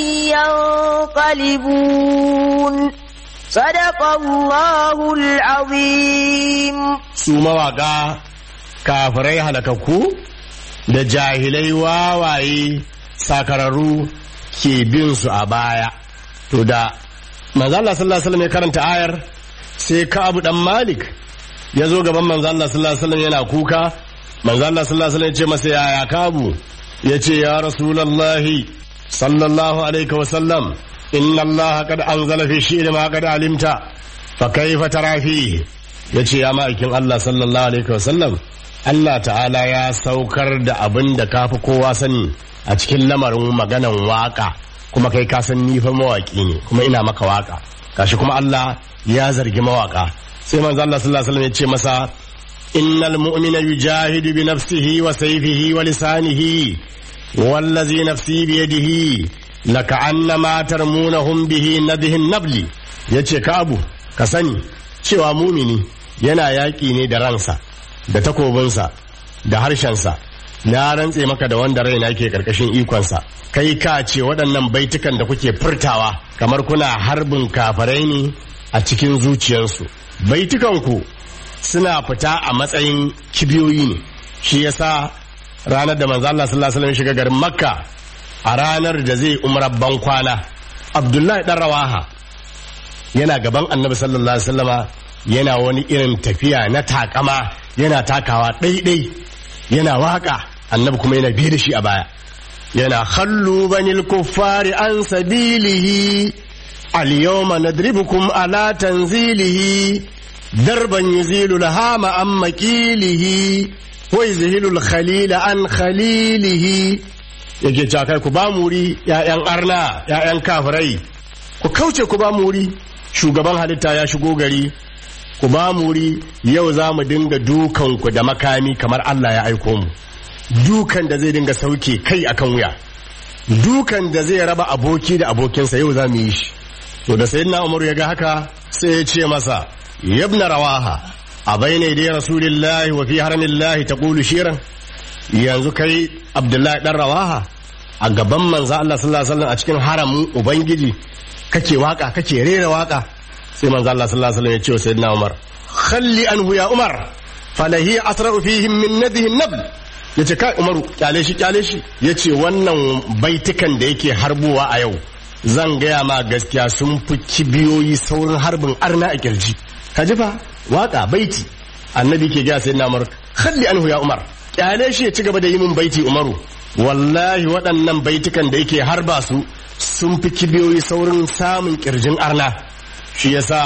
ينقلبون صدق الله العظيم. su mawaƙa kafirai halakakku da jahilai wawaye sakararru ke bin su a baya. To da manzo Allah sallallahu alaihi wasallam ya karanta ayar sai Ka'ab dan Malik ya zo gaban manzo Allah sallallahu alaihi wasallam yana kuka. Manzo Allah sallallahu alaihi wasallam ya ce masa ya Ka'ab, ya ce ya Rasulullahi sallallahu alaihi wasallam inna Allah qad anzala fi shi'ri ma qad alimta fa kayfa tara fihi yace ya ma'aikin Allah sallallahu alaihi wasallam Allah ta'ala ya saukar da abin da kafi kowa sani a cikin lamarin maganan waka kuma kai ka san ni fa mawaki ne kuma ina maka waka gashi kuma Allah ya zargi mawaka sai manzo Allah sallallahu alaihi wasallam ya ce masa innal mu'mina yujahidu bi nafsihi wa sayfihi wa lisanihi wallazi nafsi bi yadihi laka'annama tarmunahum bihi nadhihin nabli yace ka abu ka sani cewa mumini yana yaki ne da ransa da takobinsa da harshensa na rantse maka da wanda raina ke karkashin ikonsa kai ka ce waɗannan baitukan da kuke furtawa kamar kuna harbin kafarai ne a cikin zuciyarsu baitukanku suna fita a matsayin kibiyoyi ne shi yasa ranar da manzo Allah sallallahu alaihi wasallam shiga garin Makka a ranar da zai umrar ban kwana Abdullahi dan Rawaha yana gaban Annabi sallallahu alaihi wasallama yana wani irin tafiya na takama yana takawa ɗaiɗai yana waka Annabi kuma yana biye da shi a baya yana khallu banil kuffari an sabilihi al-yawma nadribukum ala tanzilihi darban yuzilu lahama an makilihi wa yuzhilu al-khalila an khalilihi yake cewa kai ku ba muri ya'yan arna ya'yan kafirai ku kauce ku ba muri shugaban halitta ya shigo gari ku ba muri yau za mu dinga dukan ku da makami kamar Allah ya aiko mu dukan da zai dinga sauke kai akan wuya dukan da zai raba aboki da abokinsa yau za mu yi shi to da sayyidina Umar ya ga haka sai ya ce masa yabna rawaha a bayyana dai rasulullahi wa fi haramillahi taqulu shiran yanzu kai Abdullahi dan Rawaha a gaban manzo Allah sallallahu alaihi wasallam a cikin haramin ubangiji kake waka kake rera waka sai manzo Allah sallallahu alaihi wasallam ya ce wa sayyidina Umar khalli anhu ya Umar falahi atra'u fihim min nadhihi an-nabl yace kai Umaru kyale shi yace wannan baitukan da yake harbuwa a yau zan gaya ma gaskiya sun fi kibiyoyi saurin harbin arna a kirji ka ji fa waka baiti annabi ke gaya sayyidina Umar khalli anhu ya Umar kyale shi ya ci gaba da yi min baiti Umaru wallahi waɗannan baitukan da yake harba su sun fi kibiyoyi saurin samun kirjin arna shi yasa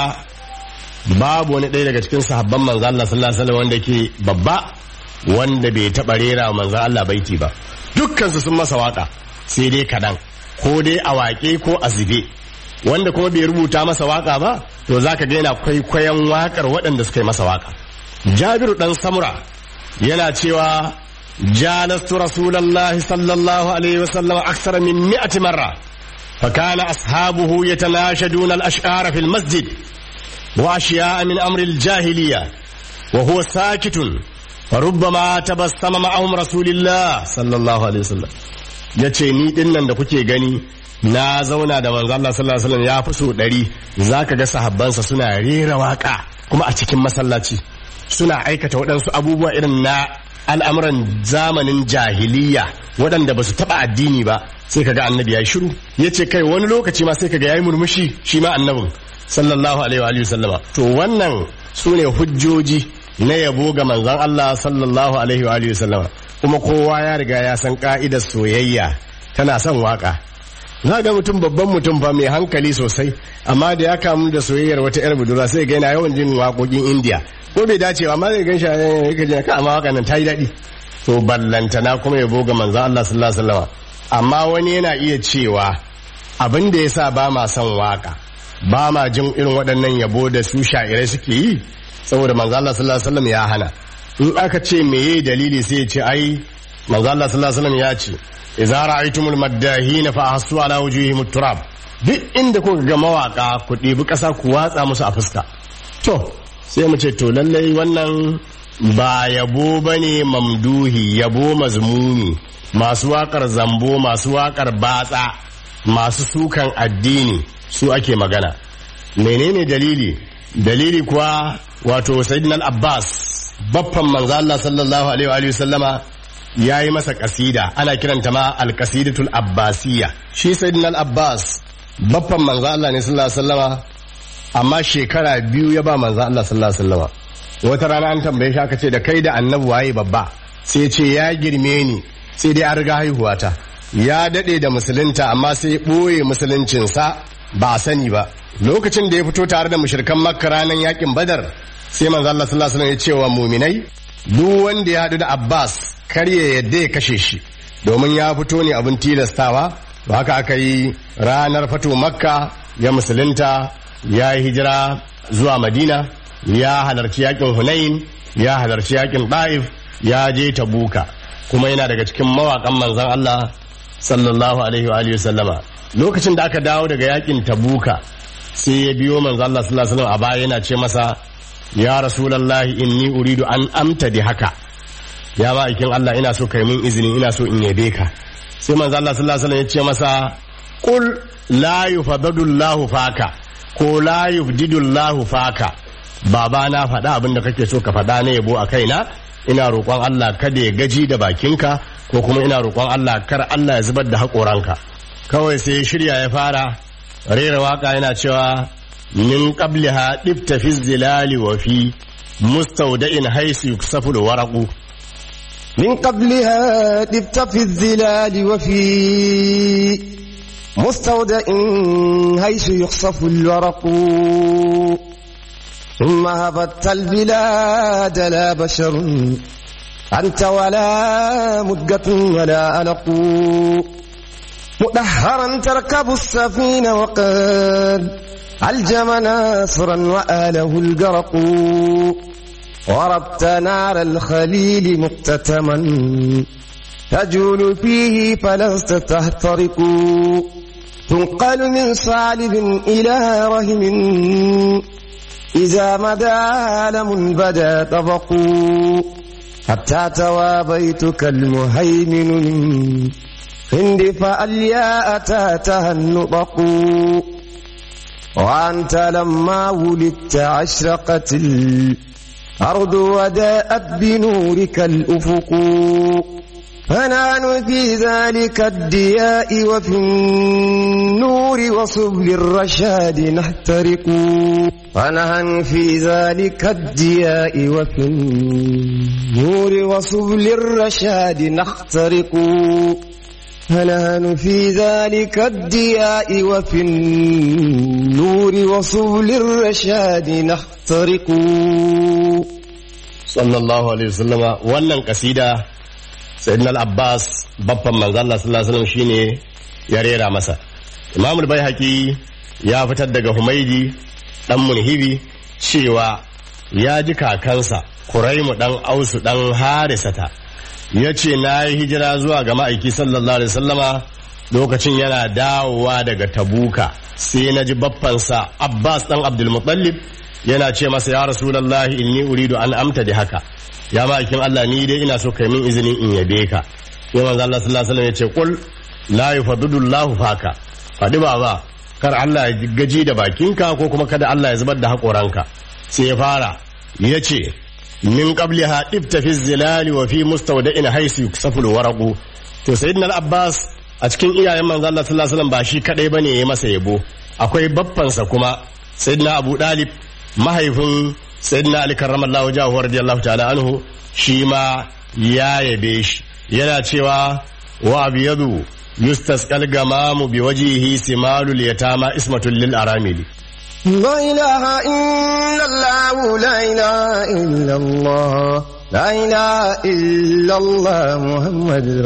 babu wani ɗaya daga cikin sahabban manzo Allah sallallahu alaihi wasallam wanda yake babba wanda bai taɓa rera manzo Allah baiti ba dukkan su sun masa waka sai dai kaɗan ko dai a waƙe ko a zube wanda kuma bai rubuta masa waka ba to zaka ga yana kwaikwayon wakar waɗanda suka yi masa waka Jabiru dan Samura yana cewa jalastu rasulullahi sallallahu alaihi wasallam aksar min 100 marra فكان أصحابه يتناشدون الأشعار في المسجد وأشياء من أمر الجاهلية وهو ساكت فربما تبسم معهم رسول الله صلى الله عليه وسلم yace ni din nan da kuke gani na zauna da manzo Allah sallallahu alaihi wasallam ya fi so 100 zaka ga sahabbansa suna rera waka kuma a cikin masallaci suna aikata waɗansu abubuwa irin na al'amuran zamanin jahiliya waɗanda ba su taɓa addini ba sai kaga annabi ya shiru yace kai wani lokaci ma sai kaga yayi murmushi shi ma annabin sallallahu alaihi wa sallama to wannan sune hujjoji na yabo ga manzon Allah sallallahu alaihi wa sallama kuma kowa ya riga ya san ka'idar soyayya tana son waka za ga mutum babban mutum fa mai hankali sosai amma da ya kamu da soyayyar wata yar budurwa sai ga yana yawan jin waƙoƙin India ko bai dace amma zai ganshi yake jin ka amma wakan nan ta yi daɗi to ballantana kuma yabo ga manzon Allah sallallahu alaihi wasallam amma wani yana iya cewa abin da yasa ba ma son waka ba ma jin irin waɗannan yabo da su sha'irai suke yi saboda manzo Allah sallallahu alaihi wasallam ya hana in aka ce meye dalili sai ya ce ai manzo Allah sallallahu alaihi wasallam ya ce idza ra'aytumul maddahin fa ahsu ala wujuhihim turab duk inda kuka ga mawaka ku ɗebi ƙasa ku watsa musu a fuska to sai mu ce to lallai wannan ba yabo bane mamduhi yabo mazmuni masu waƙar zambo masu waƙar batsa masu sukan addini su ake magana menene dalili kuwa wato sayyidina al-Abbas baffan manzo Allah sallallahu alaihi wa sallama yayi masa kasida ana kiranta ma al-qasidatul abbasiyya shi sayyidina al-Abbas baffan manzo Allah ne sallallahu alaihi wa sallama amma shekara 2 ya ba manzo Allah sallallahu alaihi wa sallama wata rana an tambaye shi aka ce da kai da annabi waye babba sai ce ya girme ni sai dai an riga haihuwata ya dade da musulunta amma sai boye musuluncinsa ba a sani ba lokacin da ya fito tare da mushrikan makka ranar yakin badar sai manzo Allah sallallahu alaihi wasallam ya ce wa mu'minai duk wanda ya haɗu da Abbas kar ya yadda ya kashe shi domin ya fito ne abin tilastawa. To haka aka yi ranar fatu Makka ya musulunta, ya yi hijira zuwa Madina, ya halarci yakin Hunain, ya halarci yakin Taif, ya je Tabuka, kuma yana daga cikin mawaƙan manzon Allah sallallahu alaihi wa alihi wasallama. Lokacin da aka dawo daga yakin Tabuka sai ya biyo manzon Allah sallallahu alaihi wasallam a baya yana ce masa ya rasulullahi inni uridu an amtadi haka, ya ma'aikin Allah ina so kai min izini, ina so in yabe ka. Sai manzo Allah sallallahu alaihi wasallam ya ce masa qul la yufadadullahu faka ko la yufdidullahu faka, baba na faɗa abin da kake so ka faɗa na yabo a kaina, ina roƙon Allah kada ya gaji da bakinka ko kuma ina roƙon Allah kar Allah ya zubar da haƙoranka. Kawai sai ya shirya ya fara rera waka yana cewa min qabliha dibta fi zilali wa fi mustawda'in haythu yuksafu alwaraqu. من قبلها دبت في الظلال وفي مستودع حيث يخصف الورق ثم هبطت البلاد لا بشر أنت ولا مدقة ولا ألق مدهرا تركب السفينة وقد ألجم ناصرا وآله القرق وربت نار الخليل مقتتما تجول فيه فلست تحترق تنقل من صالب إلى رهم إذا مدى لم بدا طبق حتى توابيتك المهيمن من عند فأليا أتاتها النطق وأنت لما ولدت أشرقت الأرض وداءت بنورك الأفق فنحن في ذلك الدياء وفي النور وسبل الرشاد نحترق فنحن في ذلك الدياء وفي النور وسبل الرشاد نخترق فنحن في ذلك الدياء وفي النور وسبل الرشاد نخترق. sallallahu alaihi wasallama. Wannan kasida sayyidina al-Abbas babban manzo Allah sallallahu alaihi wasallam shine ya rera masa. Imam al-Baihaqi ya fitar daga Humaydi dan Munhibi cewa ya ji kakansa Quraimu dan Ausu dan Harisata yace nayi hijira zuwa ga ma'aiki sallallahu alaihi wasallama lokacin yana dawowa daga Tabuka, sai na ji baffansa Abbas dan Abdul Muttalib yana ce masa ya rasulullahi inni uridu an amta da haka, ya ma'aikin Allah ni dai ina so kai min izinin in yabe ka. Sai manzo Allah sallallahu alaihi wasallam ya ce qul la yufadidullahu faka, fadi baba kar Allah ya gaji da bakinka ko kuma kada Allah ya zubar da hakoranka. Sai ya fara yace min qabliha ibta fi zilali wa fi mustawda'in haythu yuksafu alwaraqu. To sayyidina al-Abbas a cikin iyayen manzo Allah sallallahu alaihi wasallam ba shi kadai bane yayi masa yabo, akwai baffansa kuma sayyidina Abu Dalib mahaifin sayyidina Ali karramallahu wajhahu radiyallahu ta'ala anhu, shi ma ya yabe shi yana cewa wa abyadu yustasqal gamamu biwajhihi simalul yatama ismatul lil aramili. La ilaha illallah, la ilaha illallah, la ilaha illallah Muhammadur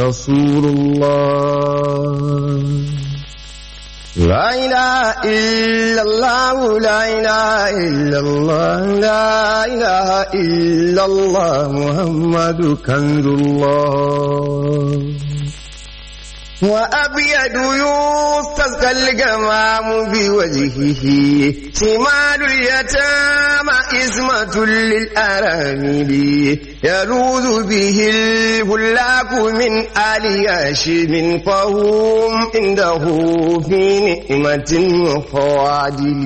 Rasulullah. La ilaha illallah, la ilaha illallah, la ilaha illallah Muhammadu kanzullah. وأبيض يستسقى الغمام بوجهه شمال اليتامى إسمة للأرامل يلوذ به الهلاك من آل هاشم فهم عنده في نعمة وفواضل.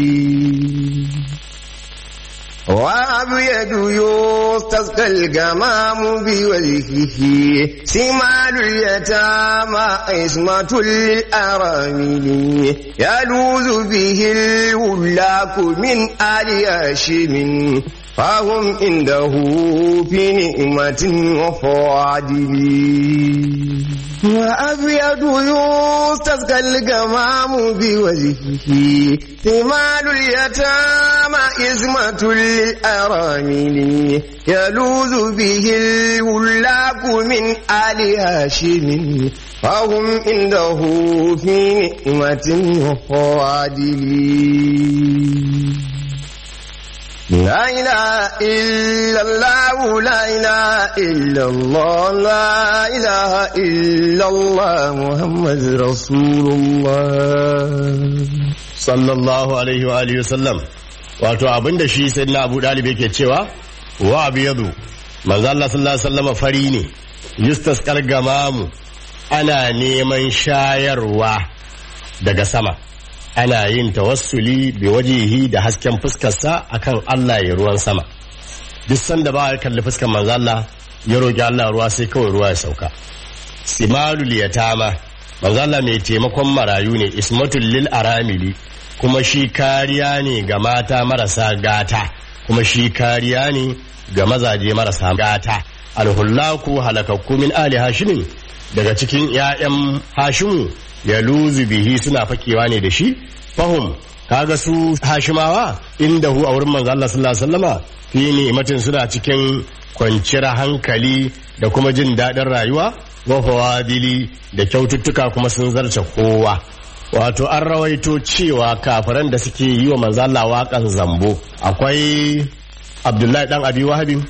وأبيض يستسقى الغمام بوجهه شمال اليتامى عصمة للأرامل يلوذ به الولاك من آل هاشم فهم عنده في نعمة وفواضل. وأبيض يستسقى الغمام بوجهه ثمال اليتامى إزمة للأرامل يلوذ به الولاك من آل هاشم فهم عنده في نعمة وفاضل لا إله إلا الله لا إله إلا الله لا إله إلا الله محمد رسول الله sallallahu alaihi wa alihi wasallam. Wato abinda shi sayyidina Abu Dalib yake cewa wa abiyadu manzo Allah sallallahu alaihi wasallam fari ne yustasqal gamamu ana neman shayarwa daga sama ana yin tawassuli bi wajihi da hasken fuskarsa akan Allah ya ruwan sama. Duk sanda ba ya kalli fuskar manzo Allah ya roki Allah ruwa sai kawai ruwa ya sauka. Simalul yatama manzo Allah mai taimakon marayu ne, ismatul lil aramili kuma shi kariya ne ga mata marasa gata, kuma shi kariya ne ga mazaje marasa gata. Alhullaku halakakku min ali hashimin daga cikin ƴaƴan hashimu ya luzu bihi suna fakewa ne da shi. Fahum kaga su hashimawa inda hu a wurin manzo Allah sallallahu alaihi wasallama fi ni'matin suna cikin kwanciyar hankali da kuma jin daɗin rayuwa wa fawadili da kyaututtuka kuma sun zarce kowa. Wato an rawaito cewa kafiran da suke yi wa manzo Allah waƙan zambo akwai Abdullahi dan Abi Wahab,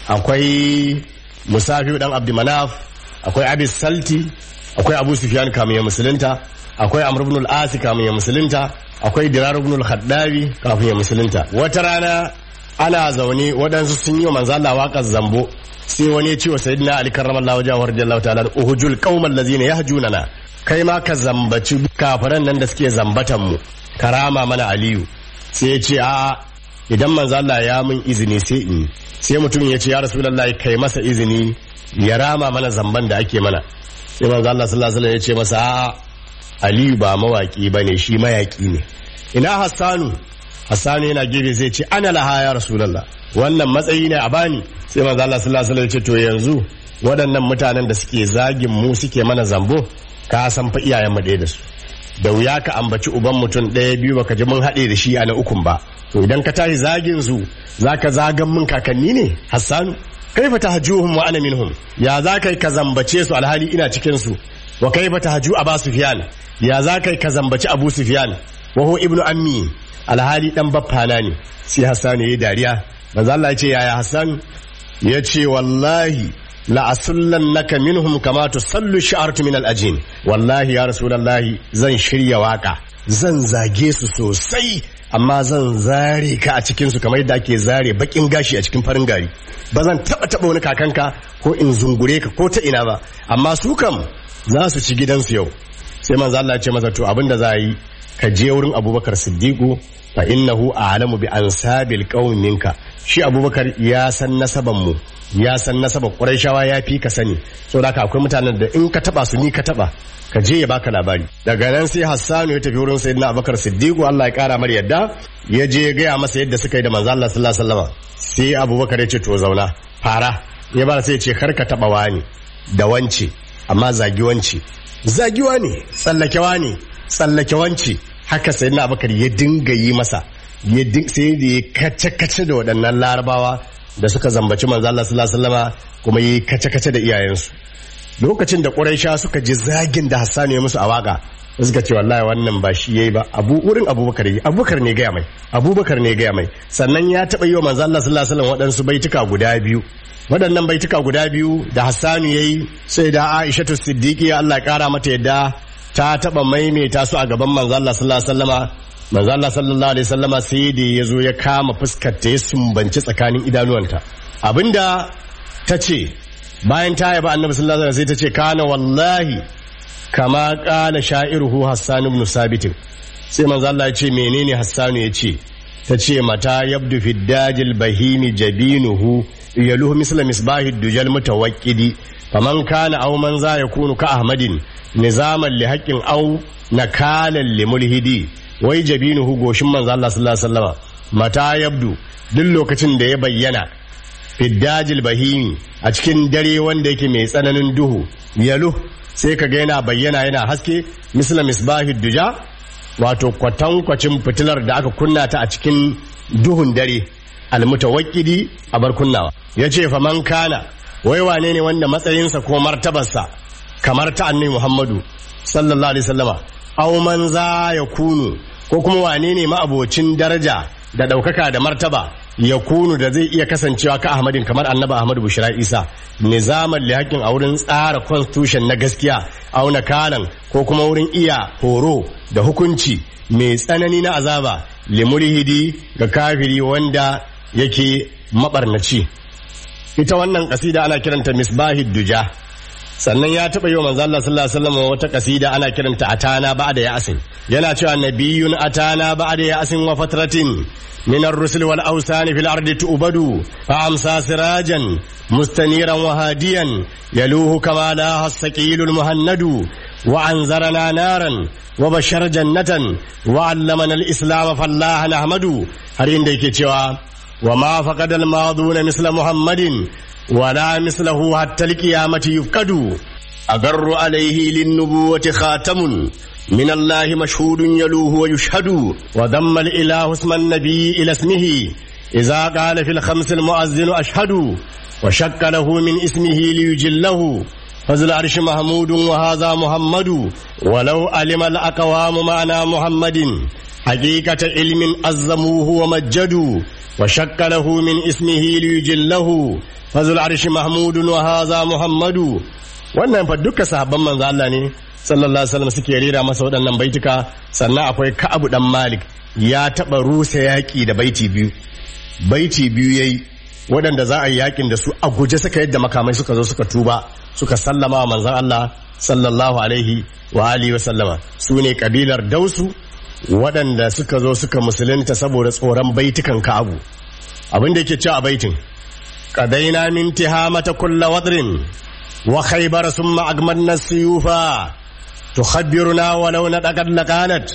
akwai Musafi dan Abdi Manaf, akwai Abi Salti, akwai Abu Sufyan kamun ya musulunta, akwai Amr ibn al-As kamun ya musulunta, akwai Dirar ibn al-Khaddabi kafin ya musulunta. Wata rana ana zaune waɗansu sun yi wa manzo Allah waƙar zambo sai wani ya ce wa sayyidina Ali karramallahu wajhahu radiyallahu ta'ala uhujul qaumal ladzina yahjunana, kai ma ka zambaci kafiran nan da suke zambatan mu karama mana Aliyu. Sai ya ce a idan manzo Allah ya mun izini sai in. Sai mutum ya ce ya rasulullahi kai masa izini ya rama mana zamban da ake mana. Sai manzo Allah sallallahu alaihi wasallam ya ce masa a Aliyu ba mawaki bane, shi mayaki ne. Ina Hassanu? Hassanu yana gefe zai ce ana laha ya rasulullah, wannan matsayi ne a bani. Sai manzo Allah sallallahu alaihi wasallam ya ce to yanzu waɗannan mutanen da suke zagin mu suke mana zambo ka san fa iyayen mu ɗaya da su, da wuya ka ambaci uban mutum ɗaya biyu baka ji mun haɗe da shi a na ukun ba. To idan ka tashi zagin su zaka zagan mun kakanni ne Hassanu? Kaifa tahjuhum wa ana minhum, ya zakai ka zambace su alhali ina cikin su? Wa kaifa tahju Abu Sufyan, ya zakai ka zambaci Abu Sufyan wa huwa ibnu ammi alhali dan baffana ne. Sai Hassanu yayi dariya. Manzo Allah ya ce yaya Hassan? Ya ce wallahi la asullannaka minhum kama tusallu sha'artu min al-ajin. Wallahi ya rasulullahi zan shirya waka, zan zage su sosai, amma zan zare ka a cikin su kamar yadda ake zare bakin gashi a cikin farin gari. Ba zan taba wani kakanka ko in zungure ka ko ta ina ba, amma su kam za su ci gidansu yau. Sai manzo Allah ya ce masa to abinda za yi ka je wurin Abubakar Siddiqu fa innahu a'lamu bi ansabil qauminka. Shi Abubakar ya san nasaban mu, ya san nasaban Qurayshawa ya fi ka sani. So da akwai mutanen da in ka taba su ni ka taba, ka je ya baka labari. Daga nan sai Hassanu ya tafi wurin Sayyidina Abubakar Siddiqu Allah ya kara mar yadda, ya je ya gaya masa yadda suka yi da manzo Allah sallallahu alaihi wasallam. Sai Abubakar ya ce to zauna fara. Ya bara sai ya ce kar ka taba wani da wance, amma zagi wance, zagiwa ne, tsallakewa ne, tsallake wance. Haka Sayyidina Abubakar ya dinga yi masa, sai da ya kace-kace da waɗannan larabawa da suka zambaci manzo Allah sallallahu alaihi wasallam, kuma yi kace-kace da iyayensu. Lokacin da Quraisha suka ji zagin da Hassan ya musu a waka, suka ce wallahi wannan ba shi yayi ba, wurin Abubakar yi, Abubakar ne gaya mai, Abubakar ne gaya mai. Sannan ya taɓa yi wa manzo Allah sallallahu alaihi wasallam waɗansu baituka guda biyu. Waɗannan baituka guda biyu da Hassan yayi, sai da Aisha Siddiqi Allah ya kara mata yadda ta taɓa maimaita su a gaban manzo Allah sallallahu alaihi wasallama. Manzo Allah sallallahu alaihi wasallama sai da ya zo ya kama fuskar ta ya sumbanci tsakanin idanuwanta. Abinda ta ce bayan ta yaba annabi sallallahu alaihi wasallam sai ta ce kana wallahi kama qala sha'iruhu Hassan ibn Sabit. Sai manzo Allah ya ce menene Hassan ya ce? Ta ce mata yabdu fi dajil bahimi jabinuhu yaluhu misla misbahid dujal mutawaqqidi faman kana aw man za yakunu ka ahmadin nizaman li haqqin aw nakalan li mulhidi. Wai jabinuhu goshin manzo Allah sallallahu alaihi wasallam mata yabdu duk lokacin da ya bayyana fiddajil bahimi a cikin dare wanda yake mai tsananin duhu yalu sai ka ga yana bayyana yana haske misla misbahid duja wato kwatankwacin fitilar da aka kunna ta a cikin duhun dare almutawakkidi a bar kunnawa yace fa man kana wai wane ne wanda matsayinsa ko martabarsa kamar ta annabi Muhammadu sallallahu alaihi wasallama aw man za ya kunu ko kuma wane ne ma'abocin daraja da daukaka da martaba ya kunu da zai iya kasancewa ka Ahmadin kamar annabi Ahmadu Bushra Isa nizaman li haƙin a wurin tsara constitution na gaskiya auna kalan ko kuma wurin iya horo da hukunci mai tsanani na azaba limulhidi ga kafiri wanda yake mabarnaci. Ita wannan kasida ana kiranta misbahid duja, sannan ya taɓa yi wa manzo Allah sallallahu alaihi wasallam wata kasida ana kiranta atana ba'da ya'sin, yana cewa nabiyyun atana ba'da ya'sin wa fatratin من الرسل والأوثان في الأرض تؤبد فأمسى سراجا مستنيرا وهاديا يلوه كما لاها السكيل المهند وأنذرنا نارا وبشر جنة وعلمنا الإسلام فالله نحمد هرين ديكي تشوا وما فقد الماضون مثل محمد ولا مثله حتى القيامة يفقد أقر عليه للنبوة خاتم من الله مشهود يلوه ويشهد وضم الإله اسم النبي إلى اسمه إذا قال في الخمس المؤذن أشهد وشك له من اسمه ليجله فذو العرش محمود وهذا محمد ولو علم الأقوام معنى محمد حقيقة علم أزموه ومجدوا وشك له من اسمه ليجله فذو العرش محمود وهذا محمد. wannan fa duka sahabban manzo Allah ne sallallahu alaihi wasallam suke rera masa waɗannan baituka. Sannan akwai Ka'ab dan Malik ya taba rusa yaki da baiti biyu yayi waɗanda za a yi yakin da su a guje suka yadda makamai suka zo suka tuba suka sallama wa manzon Allah sallallahu alaihi wa alihi wasallama. su ne kabilar Dausu waɗanda suka zo suka musulunta saboda tsoron baitukan Ka'abu. abin da yake cewa a baitin qadaina min tihamata kullu wadrin وخيبر ثم أجمدنا السيوف تخبرنا ولو ندقت لقالت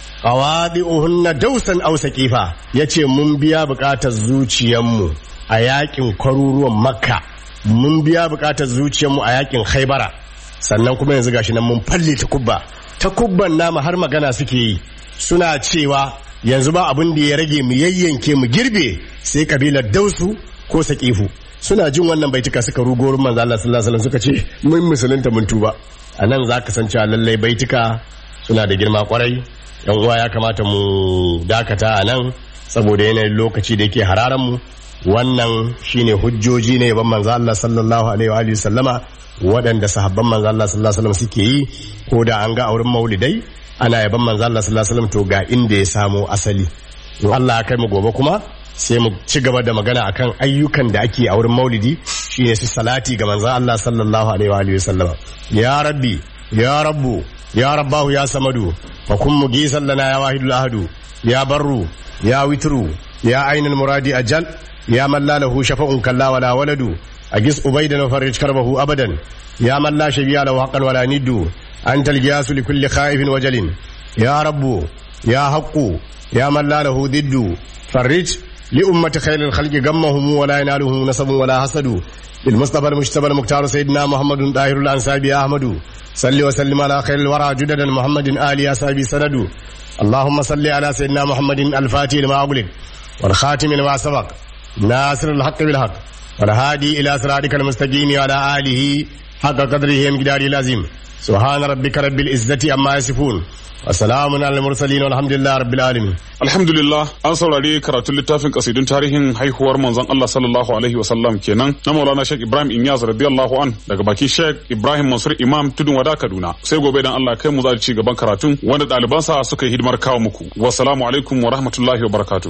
قواضئهن دوسا أو سكيفا. yace mun biya bukatar zuciyarmu a yakin kwaruruwan Makka, mun biya bukatar zuciyarmu a yakin Khaibara, sannan kuma yanzu gashi nan mun falle takubban nama har magana suke yi suna cewa yanzu ba abin da ya rage mu yayyanke mu girbe sai kabilar Dausu ko Sakifu. Suna jin wannan baituka suka rugo wurin manzo Allah sallallahu alaihi wasallam suka ce mun musulunta mun tuba. anan zaka san cewa lallai baituka suna da girma kwarai. yan uwa ya kamata mu dakata anan saboda yanayin lokaci da yake hararan mu. wannan shine hujjoji ne ban manzo Allah sallallahu alaihi wa alihi sallama waɗanda sahabban manzo Allah sallallahu alaihi wasallam suke yi ko da an ga auren maulidai ana yaban manzo Allah sallallahu alaihi wasallam to ga inda ya samo asali. in Allah ya kai mu gobe kuma sai mu ci gaba da magana akan ayyukan da ake a wurin maulidi shine su salati ga manzon Allah sallallahu alaihi wa alihi wasallam. ya rabbi ya rabbu ya rabbahu ya samadu fa kun mugisan lana ya wahidul ahadu ya barru ya witru ya ainul muradi ajal ya man la lahu shafa'un kalla wala waladu agis ubaydan farij karbahu abadan ya man la shabiya lahu haqqan wala niddu antal giyasu li kulli khaifin wajalin ya rabbu ya haqqu ya man la lahu diddu farij لأمة خير الخلق غمهم ولا ينالهم نسب ولا حسد بالمصطفى المجتبى المختار سيدنا محمد طاهر الأنسابي أحمد صل وسلم على خير الورى جددا محمد آل أصحابه سند. اللهم صل على سيدنا محمد الفاتح لما أغلق والخاتم لما سبق ناصر الحق بالحق والهادي إلى صراطك المستقيم وعلى آله حق قدره ومقداره العظيم. سبحان ربك رب العزة عما يصفون Assalamu alal mursalin walhamdulillahi rabbil alamin. Alhamdulillah an saurari karatun littafin kasidun tarihin haihuwar manzon Allah sallallahu alaihi wasallam kenan na Maulana Sheikh Ibrahim Inyas radiyallahu an daga baki Sheikh Ibrahim Mansur Imam Tudun Wada Kaduna. Sai gobe dan Allah kai mu za ci gaban karatun wanda ɗalibansa suka yi hidimar kawo muku. Wassalamu alaikum wa rahmatullahi wa barakatuh.